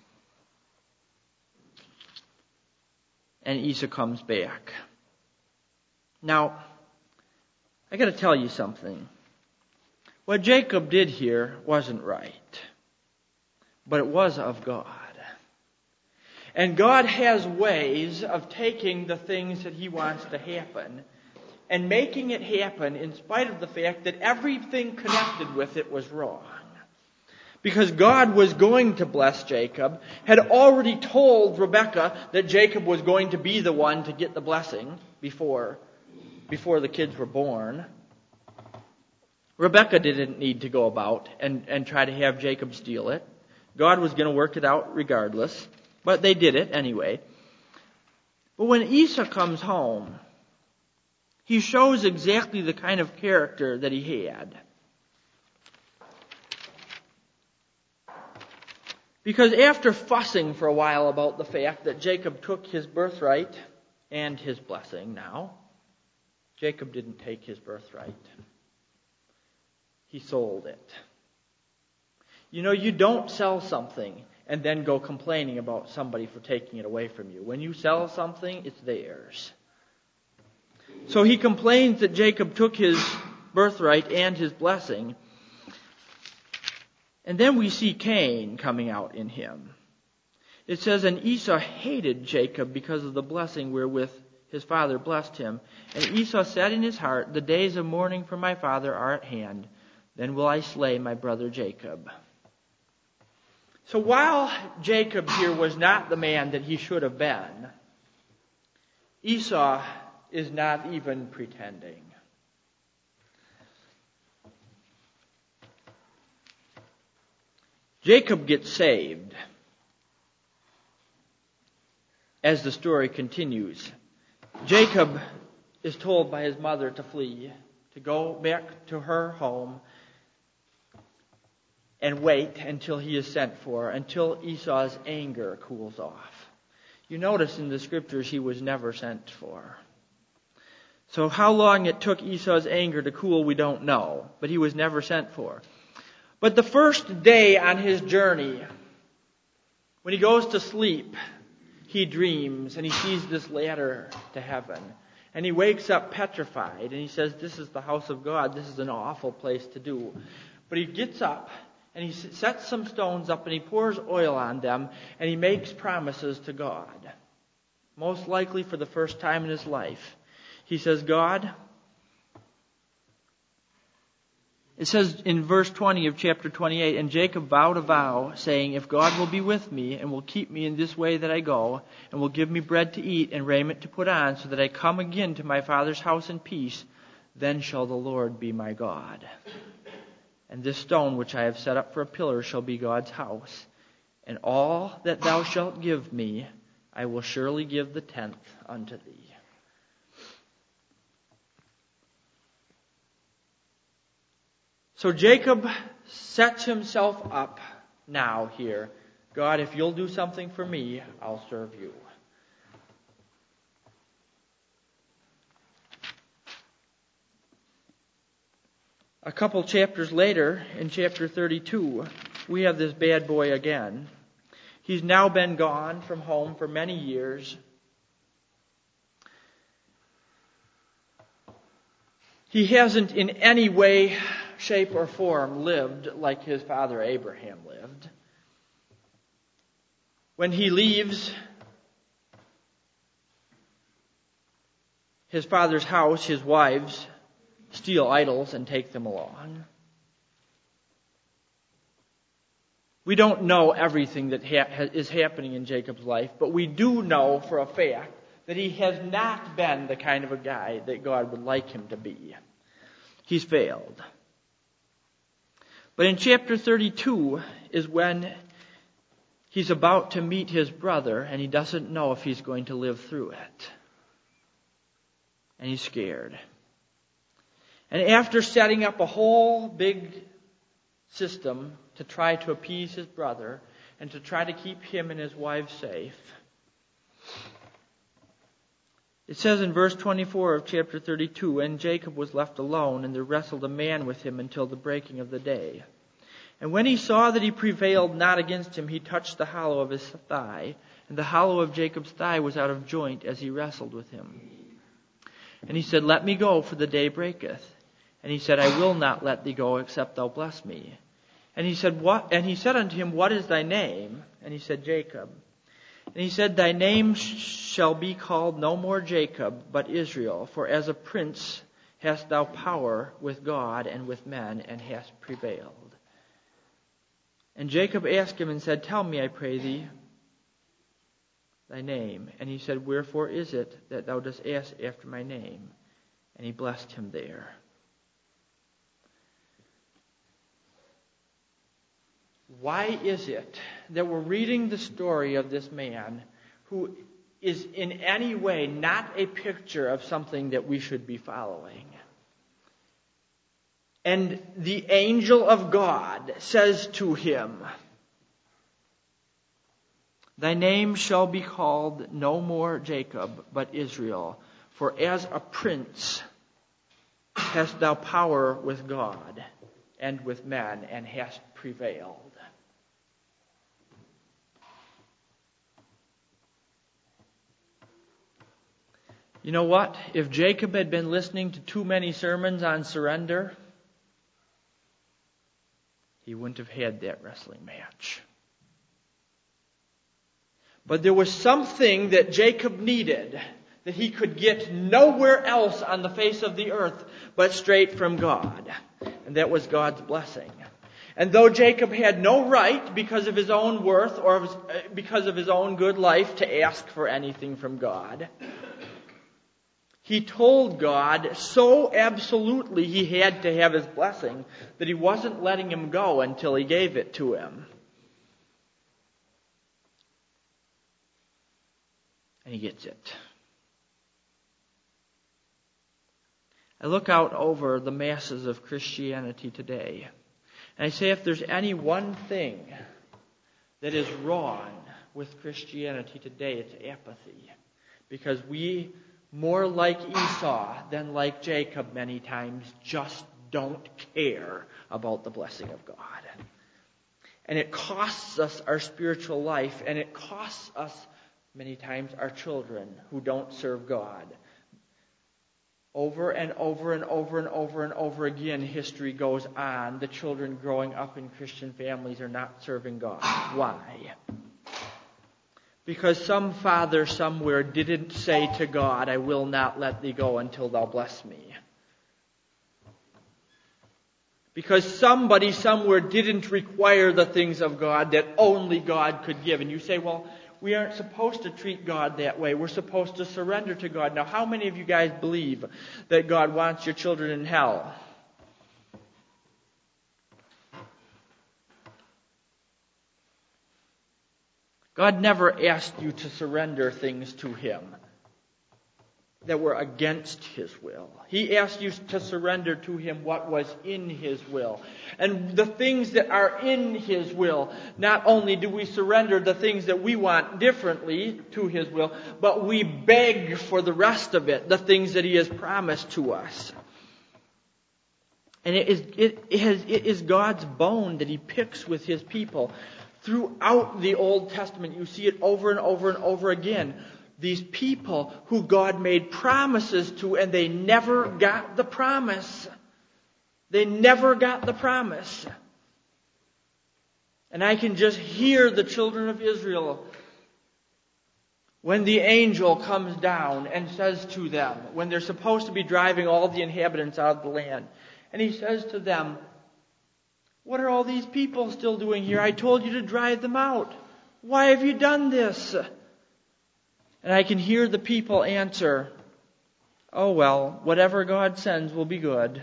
And Esau comes back. Now, I got to tell you something. What Jacob did here wasn't right, but it was of God. And God has ways of taking the things that He wants to happen and making it happen in spite of the fact that everything connected with it was wrong. Because God was going to bless Jacob, had already told Rebekah that Jacob was going to be the one to get the blessing before the kids were born. Rebekah didn't need to go about and try to have Jacob steal it. God was going to work it out regardless, but they did it anyway. But when Esau comes home, he shows exactly the kind of character that he had. Because after fussing for a while about the fact that Jacob took his birthright and his blessing now, Jacob didn't take his birthright. He sold it. You know, you don't sell something and then go complaining about somebody for taking it away from you. When you sell something, it's theirs. So he complains that Jacob took his birthright and his blessing. And then we see Cain coming out in him. It says, "And Esau hated Jacob because of the blessing wherewith his father blessed him. And Esau said in his heart, the days of mourning for my father are at hand. Then will I slay my brother Jacob." So while Jacob here was not the man that he should have been, Esau is not even pretending. Jacob gets saved as the story continues. Jacob is told by his mother to flee, to go back to her home and wait until he is sent for, until Esau's anger cools off. You notice in the scriptures he was never sent for. So how long it took Esau's anger to cool, we don't know, but he was never sent for. But the first day on his journey, when he goes to sleep, he dreams and he sees this ladder to heaven. And he wakes up petrified and he says, "This is the house of God. This is an awful place to do." But he gets up and he sets some stones up and he pours oil on them and he makes promises to God. Most likely for the first time in his life. He says, "God," it says in verse 20 of chapter 28, "And Jacob vowed a vow, saying, If God will be with me and will keep me in this way that I go, and will give me bread to eat and raiment to put on, so that I come again to my father's house in peace, then shall the Lord be my God." And this stone which I have set up for a pillar shall be God's house. And all that thou shalt give me, I will surely give the 10th unto thee. So Jacob sets himself up now here. God, if you'll do something for me, I'll serve you. A couple chapters later, in chapter 32, we have this bad boy again. He's now been gone from home for many years. He hasn't in any way, shape, or form lived like his father Abraham lived. When he leaves his father's house, his wives steal idols and take them along. We don't know everything that is happening in Jacob's life, but we do know for a fact that he has not been the kind of a guy that God would like him to be. He's failed. But in chapter 32 is when he's about to meet his brother, and he doesn't know if he's going to live through it. And he's scared. And after setting up a whole big system to try to appease his brother and to try to keep him and his wife safe, it says in verse 24 of chapter 32, and Jacob was left alone, and there wrestled a man with him until the breaking of the day. And when he saw that he prevailed not against him, he touched the hollow of his thigh, and the hollow of Jacob's thigh was out of joint as he wrestled with him. And he said, Let me go, for the day breaketh. And he said, I will not let thee go, except thou bless me. And he said, What? And he said unto him, What is thy name? And he said, Jacob. And he said, Thy name shall be called no more Jacob, but Israel, for as a prince hast thou power with God and with men, and hast prevailed. And Jacob asked him and said, Tell me, I pray thee, thy name. And he said, Wherefore is it that thou dost ask after my name? And he blessed him there. Why is it that we're reading the story of this man who is in any way not a picture of something that we should be following? And the angel of God says to him, Thy name shall be called no more Jacob, but Israel, for as a prince hast thou power with God and with men, and hast prevailed. You know what? If Jacob had been listening to too many sermons on surrender, he wouldn't have had that wrestling match. But there was something that Jacob needed that he could get nowhere else on the face of the earth but straight from God. And that was God's blessing. And though Jacob had no right, because of his own worth or because of his own good life, to ask for anything from God, he told God so absolutely he had to have his blessing that he wasn't letting him go until he gave it to him. And he gets it. I look out over the masses of Christianity today, and I say if there's any one thing that is wrong with Christianity today, it's apathy. Because we, more like Esau than like Jacob many times, just don't care about the blessing of God. And it costs us our spiritual life, and it costs us many times our children who don't serve God. Over and over and over and over and over again, history goes on. The children growing up in Christian families are not serving God. Why? Because some father somewhere didn't say to God, I will not let thee go until thou bless me. Because somebody somewhere didn't require the things of God that only God could give. And you say, well, we aren't supposed to treat God that way. We're supposed to surrender to God. Now, how many of you guys believe that God wants your children in hell? God never asked you to surrender things to Him that were against His will. He asked you to surrender to Him what was in His will. And the things that are in His will, not only do we surrender the things that we want differently to His will, but we beg for the rest of it, the things that He has promised to us. And it is God's bone that He picks with His people. Throughout the Old Testament, you see it over and over and over again. These people who God made promises to, and they never got the promise. They never got the promise. And I can just hear the children of Israel when the angel comes down and says to them, when they're supposed to be driving all the inhabitants out of the land, and he says to them, "What are all these people still doing here? I told you to drive them out. Why have you done this?" And I can hear the people answer, "Oh well, whatever God sends will be good."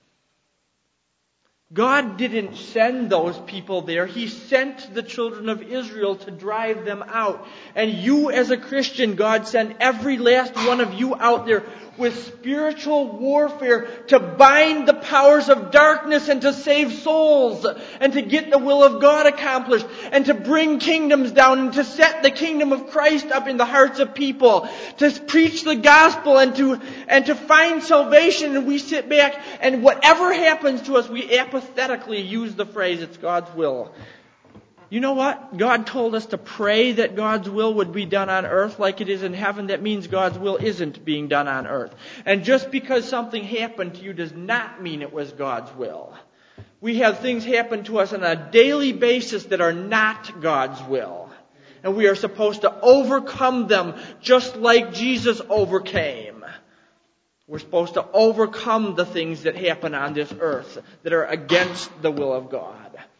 God didn't send those people there. He sent the children of Israel to drive them out. And you as a Christian, God sent every last one of you out there with spiritual warfare to bind the powers of darkness and to save souls and to get the will of God accomplished and to bring kingdoms down and to set the kingdom of Christ up in the hearts of people, to preach the gospel and to find salvation. And we sit back and whatever happens to us, we apathetically use the phrase, "It's God's will." You know what? God told us to pray that God's will would be done on earth like it is in heaven. That means God's will isn't being done on earth. And just because something happened to you does not mean it was God's will. We have things happen to us on a daily basis that are not God's will. And we are supposed to overcome them just like Jesus overcame. We're supposed to overcome the things that happen on this earth that are against the will of God.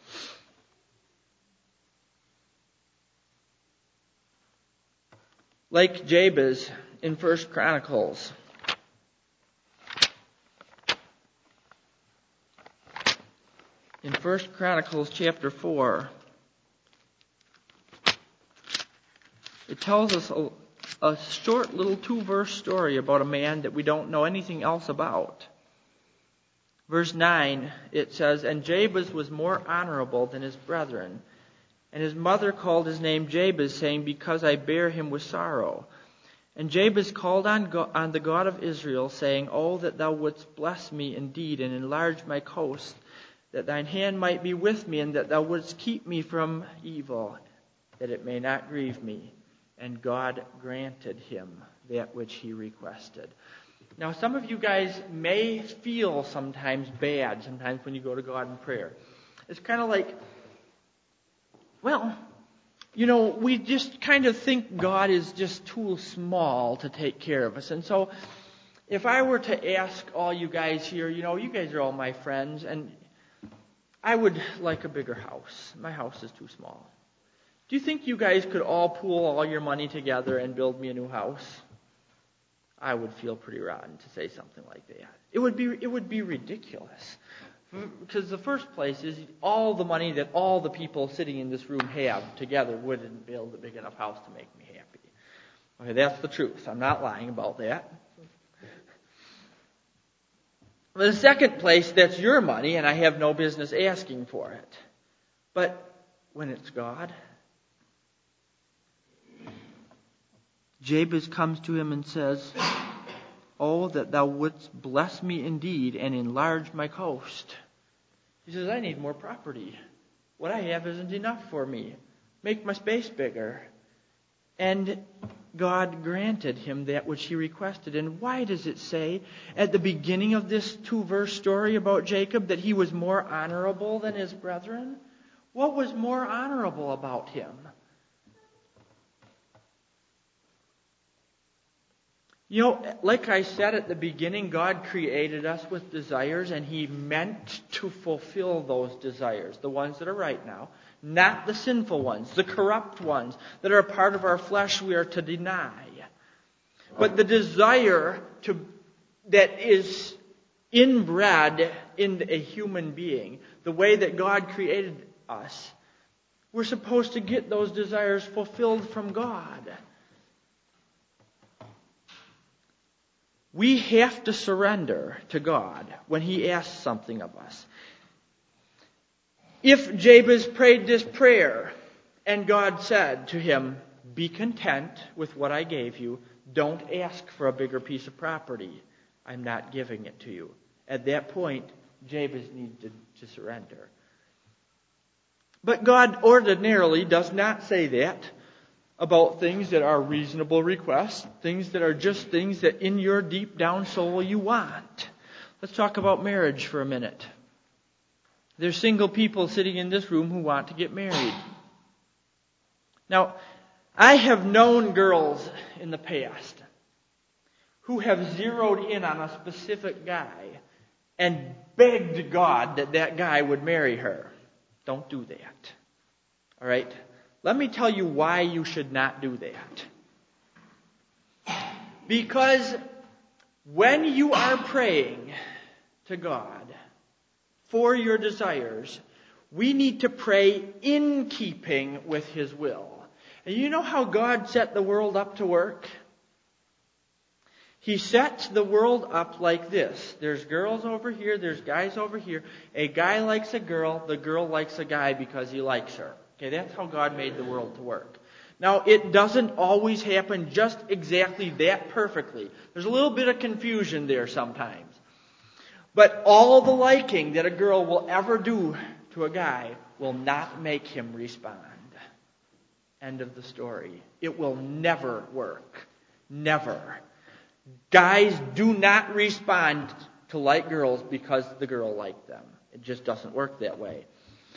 Like Jabez in 1 Chronicles. In 1 Chronicles chapter 4, it tells us a short little 2-verse story about a man that we don't know anything else about. Verse 9, it says, "And Jabez was more honorable than his brethren. And his mother called his name Jabez, saying, Because I bear him with sorrow. And Jabez called on the God of Israel, saying, Oh, that thou wouldst bless me indeed, and enlarge my coast, that thine hand might be with me, and that thou wouldst keep me from evil, that it may not grieve me. And God granted him that which he requested." Now, some of you guys may feel sometimes when you go to God in prayer. It's kind of like, well, we just kind of think God is just too small to take care of us. And so, if I were to ask all you guys here, you guys are all my friends, and I would like a bigger house. My house is too small. Do you think you guys could all pool all your money together and build me a new house? I would feel pretty rotten to say something like that. It would be ridiculous. Because the first place is all the money that all the people sitting in this room have together wouldn't build a big enough house to make me happy. Okay, that's the truth. I'm not lying about that. The second place, that's your money, and I have no business asking for it. But when it's God, Jabez comes to him and says, "Oh, that thou wouldst bless me indeed and enlarge my coast." He says, "I need more property. What I have isn't enough for me. Make my space bigger." And God granted him that which he requested. And why does it say at the beginning of this 2-verse story about Jacob that he was more honorable than his brethren? What was more honorable about him? Like I said at the beginning, God created us with desires, and He meant to fulfill those desires, the ones that are right now, not the sinful ones, the corrupt ones that are a part of our flesh we are to deny. But the desire that is inbred in a human being, the way that God created us, We're supposed to get those desires fulfilled from God. We have to surrender to God when He asks something of us. If Jabez prayed this prayer and God said to him, "Be content with what I gave you. Don't ask for a bigger piece of property. I'm not giving it to you." At that point, Jabez needed to surrender. But God ordinarily does not say that about things that are reasonable requests, things that are just things that in your deep down soul you want. Let's talk about marriage for a minute. There's single people sitting in this room who want to get married. Now, I have known girls in the past who have zeroed in on a specific guy and begged God that that guy would marry her. Don't do that. All right? Let me tell you why you should not do that. Because when you are praying to God for your desires, we need to pray in keeping with His will. And you know how God set the world up to work? He sets the world up like this. There's girls over here, there's guys over here. A guy likes a girl, the girl likes a guy because he likes her. Okay, that's how God made the world to work. Now, it doesn't always happen just exactly that perfectly. There's a little bit of confusion there sometimes. But all the liking that a girl will ever do to a guy will not make him respond. End of the story. It will never work. Never. Guys do not respond to like girls because the girl liked them. It just doesn't work that way.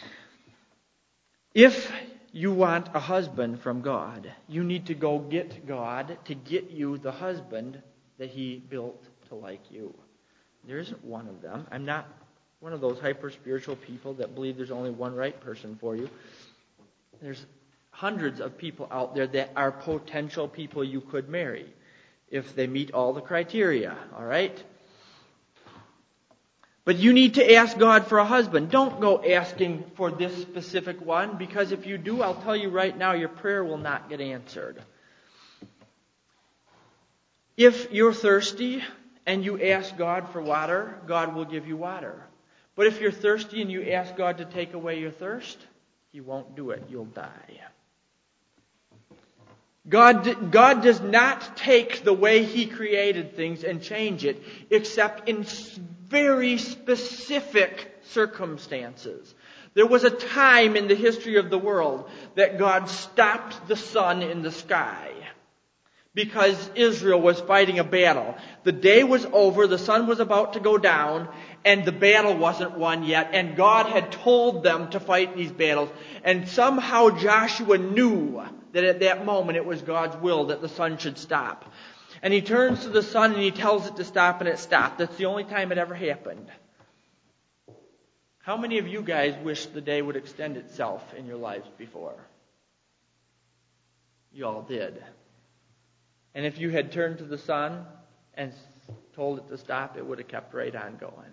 If you want a husband from God, you need to go get God to get you the husband that He built to like you. There isn't one of them. I'm not one of those hyper-spiritual people that believe there's only one right person for you. There's hundreds of people out there that are potential people you could marry if they meet all the criteria, all right? But you need to ask God for a husband. Don't go asking for this specific one, because if you do, I'll tell you right now, your prayer will not get answered. If you're thirsty and you ask God for water, God will give you water. But if you're thirsty and you ask God to take away your thirst, He won't do it. You'll die. God does not take the way He created things and change it, except in very specific circumstances. There was a time in the history of the world that God stopped the sun in the sky because Israel was fighting a battle. The day was over, the sun was about to go down, and the battle wasn't won yet, and God had told them to fight these battles. And somehow Joshua knew that at that moment it was God's will that the sun should stop. And he turns to the sun and he tells it to stop, and it stopped. That's the only time it ever happened. How many of you guys wish the day would extend itself in your lives before? You all did. And if you had turned to the sun and told it to stop, it would have kept right on going.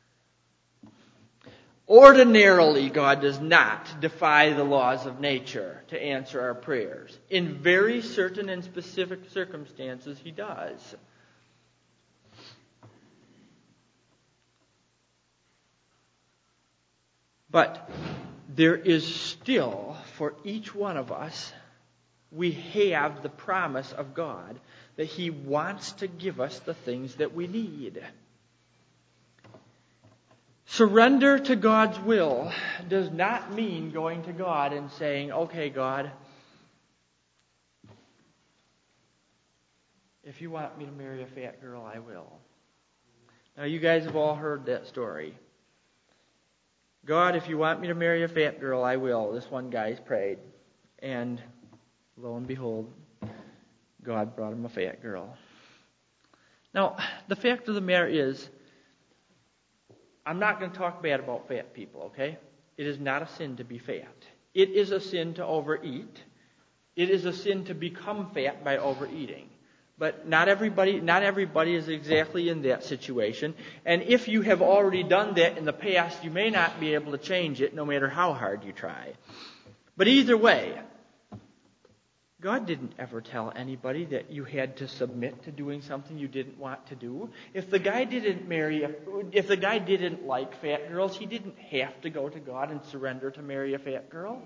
Ordinarily, God does not defy the laws of nature to answer our prayers. In very certain and specific circumstances, He does. But there is still, for each one of us, we have the promise of God that He wants to give us the things that we need. Surrender to God's will does not mean going to God and saying, "Okay, God, if you want me to marry a fat girl, I will." Now, you guys have all heard that story. "God, if you want me to marry a fat girl, I will." This one guy's prayed. And lo and behold, God brought him a fat girl. Now, the fact of the matter is, I'm not going to talk bad about fat people, okay? It is not a sin to be fat. It is a sin to overeat. It is a sin to become fat by overeating. But not everybody is exactly in that situation. And if you have already done that in the past, you may not be able to change it no matter how hard you try. But either way, God didn't ever tell anybody that you had to submit to doing something you didn't want to do. If the guy didn't like fat girls, he didn't have to go to God and surrender to marry a fat girl.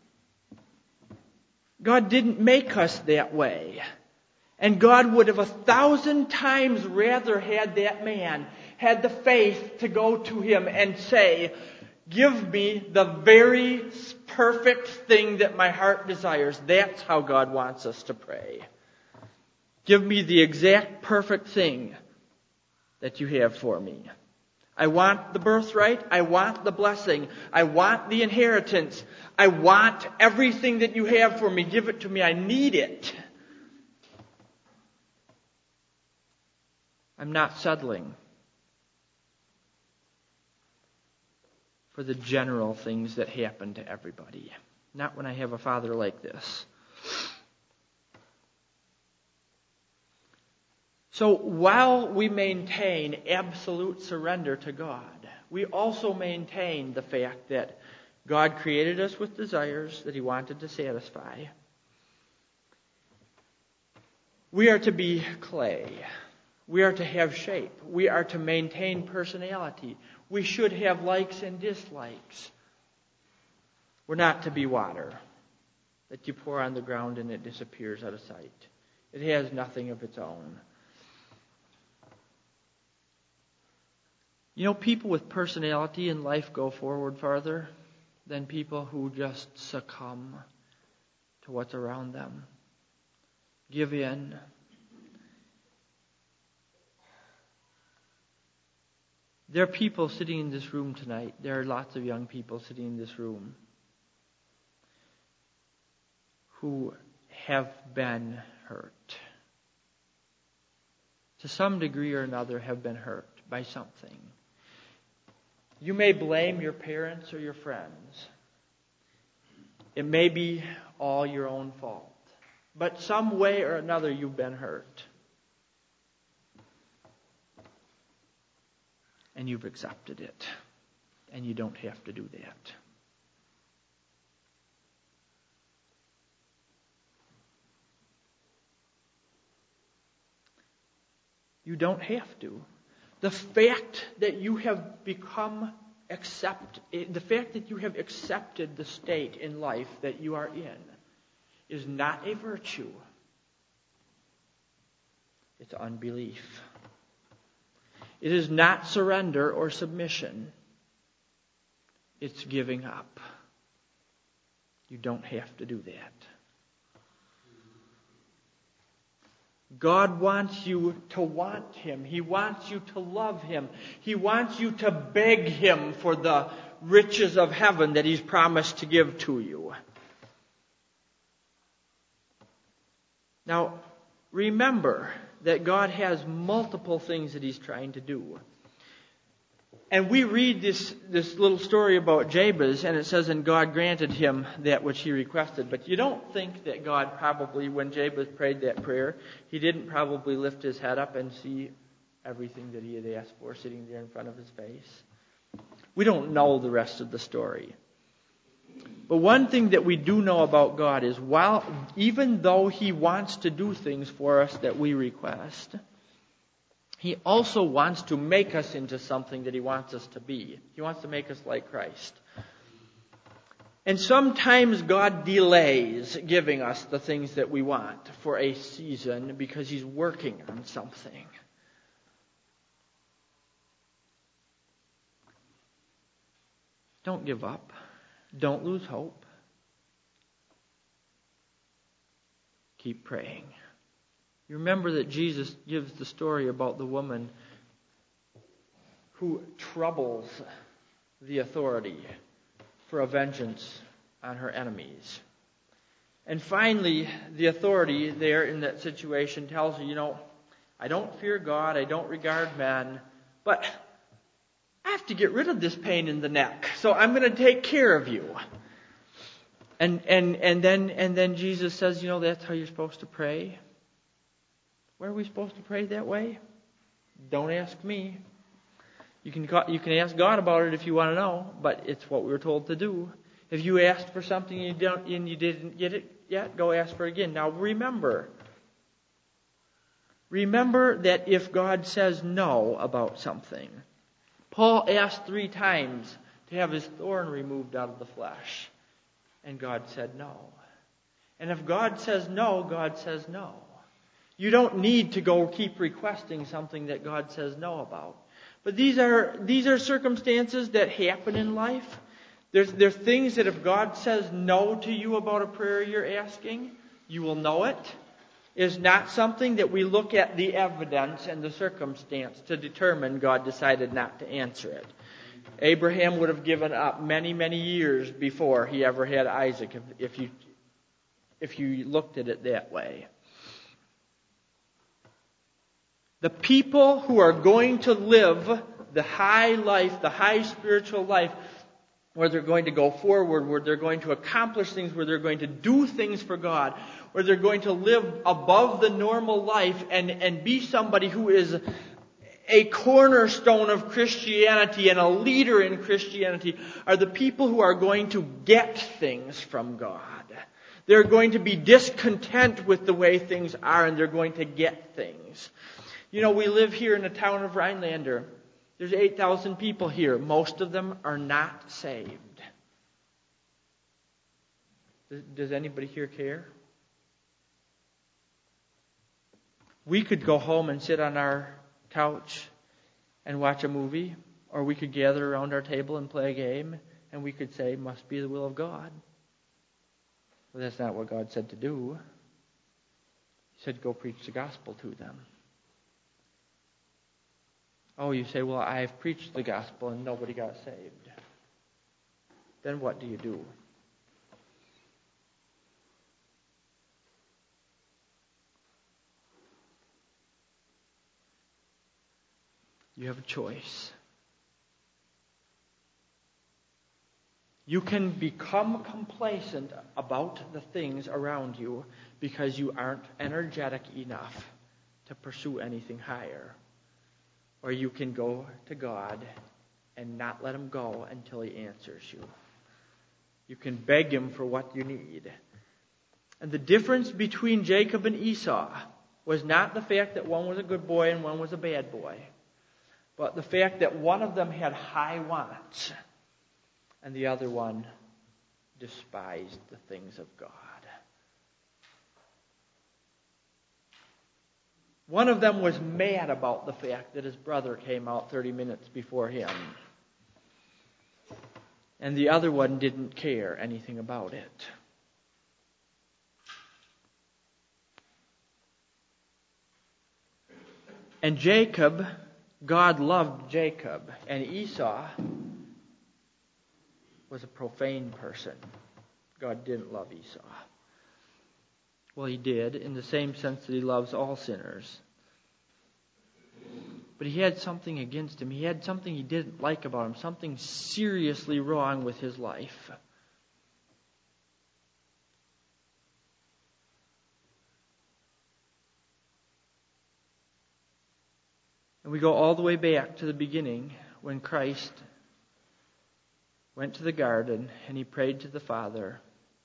God didn't make us that way. And God would have 1,000 times rather had that man had the faith to go to him and say, give me the very perfect thing that my heart desires. That's how God wants us to pray. Give me the exact perfect thing that you have for me. I want the birthright. I want the blessing. I want the inheritance. I want everything that you have for me. Give it to me. I need it. I'm not settling for the general things that happen to everybody. Not when I have a Father like this. So while we maintain absolute surrender to God, we also maintain the fact that God created us with desires that He wanted to satisfy. We are to be clay. We are to have shape. We are to maintain personality. We should have likes and dislikes. We're not to be water that you pour on the ground and it disappears out of sight. It has nothing of its own. You know, people with personality in life go forward farther than people who just succumb to what's around them. Give in. There are people sitting in this room tonight. There are lots of young people sitting in this room who have been hurt. To some degree or another have been hurt by something. You may blame your parents or your friends. It may be all your own fault. But some way or another you've been hurt. And you've accepted it. And you don't have to do that. You don't have to. The fact that you have accepted the state in life that you are in is not a virtue. It's unbelief. It is not surrender or submission. It's giving up. You don't have to do that. God wants you to want Him. He wants you to love Him. He wants you to beg Him for the riches of heaven that He's promised to give to you. Now, remember that God has multiple things that He's trying to do. And we read this little story about Jabez, and it says, and God granted him that which he requested. But you don't think that God probably, when Jabez prayed that prayer, he didn't probably lift his head up and see everything that he had asked for sitting there in front of his face? We don't know the rest of the story. But one thing that we do know about God is, even though He wants to do things for us that we request, He also wants to make us into something that He wants us to be. He wants to make us like Christ. And sometimes God delays giving us the things that we want for a season because He's working on something. Don't give up. Don't lose hope. Keep praying. You remember that Jesus gives the story about the woman who troubles the authority for a vengeance on her enemies. And finally, the authority there in that situation tells her, I don't fear God, I don't regard man, but I have to get rid of this pain in the neck, so I'm going to take care of you. And then Jesus says, that's how you're supposed to pray. Where are we supposed to pray that way? Don't ask me. You can ask God about it if you want to know, but it's what we were told to do. If you asked for something and you didn't get it yet, go ask for it again. Now remember that if God says no about something, Paul asked 3 times to have his thorn removed out of the flesh, and God said no. And if God says no, God says no. You don't need to go keep requesting something that God says no about. But these are circumstances that happen in life. There's things that if God says no to you about a prayer you're asking, you will know it. It is not something that we look at the evidence and the circumstance to determine God decided not to answer it. Abraham would have given up many, many years before he ever had Isaac if you looked at it that way. The people who are going to live the high life, the high spiritual life, where they're going to go forward, where they're going to accomplish things, where they're going to do things for God, where they're going to live above the normal life and be somebody who is a cornerstone of Christianity and a leader in Christianity, are the people who are going to get things from God. They're going to be discontent with the way things are, and they're going to get things. You know, we live here in the town of Rhinelander. There's 8,000 people here. Most of them are not saved. Does anybody here care? We could go home and sit on our couch and watch a movie, or we could gather around our table and play a game, and we could say, must be the will of God. But that's not what God said to do. He said, go preach the gospel to them. Oh, you say, well, I've preached the gospel and nobody got saved. Then what do you do? You have a choice. You can become complacent about the things around you because you aren't energetic enough to pursue anything higher. Or you can go to God and not let Him go until He answers you. You can beg Him for what you need. And the difference between Jacob and Esau was not the fact that one was a good boy and one was a bad boy, but the fact that one of them had high wants and the other one despised the things of God. One of them was mad about the fact that his brother came out 30 minutes before him. And the other one didn't care anything about it. And Jacob, God loved Jacob. And Esau was a profane person. God didn't love Esau. Well, He did, in the same sense that He loves all sinners. But he had something against him. He had something he didn't like about him, something seriously wrong with his life. And we go all the way back to the beginning when Christ went to the garden and He prayed to the Father,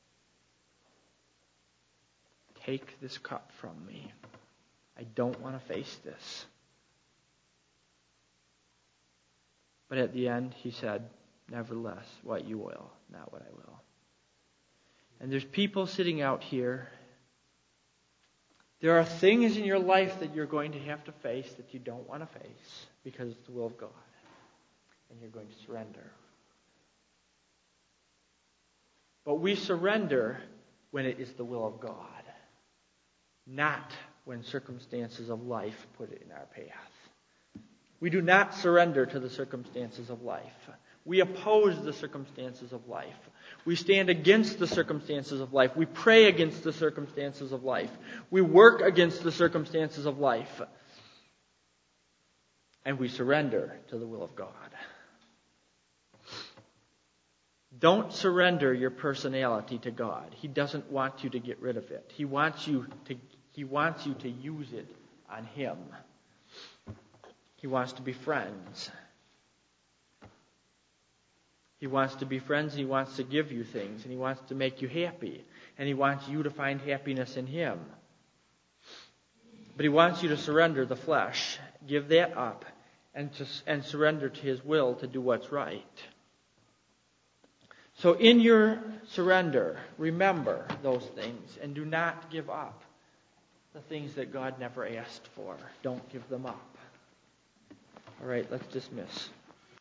take this cup from me. I don't want to face this. But at the end, He said, nevertheless, what you will, not what I will. And there's people sitting out here. There are things in your life that you're going to have to face that you don't want to face because it's the will of God. And you're going to surrender. But we surrender when it is the will of God, not when circumstances of life put it in our path. We do not surrender to the circumstances of life. We oppose the circumstances of life. We stand against the circumstances of life. We pray against the circumstances of life. We work against the circumstances of life. And we surrender to the will of God. Don't surrender your personality to God. He doesn't want you to get rid of it. He wants you to use it on Him. He wants to be friends. He wants to be friends, and He wants to give you things, and He wants to make you happy, and He wants you to find happiness in Him. But He wants you to surrender the flesh, give that up, and surrender to His will to do what's right. So in your surrender, remember those things, and do not give up the things that God never asked for. Don't give them up. All right, let's dismiss.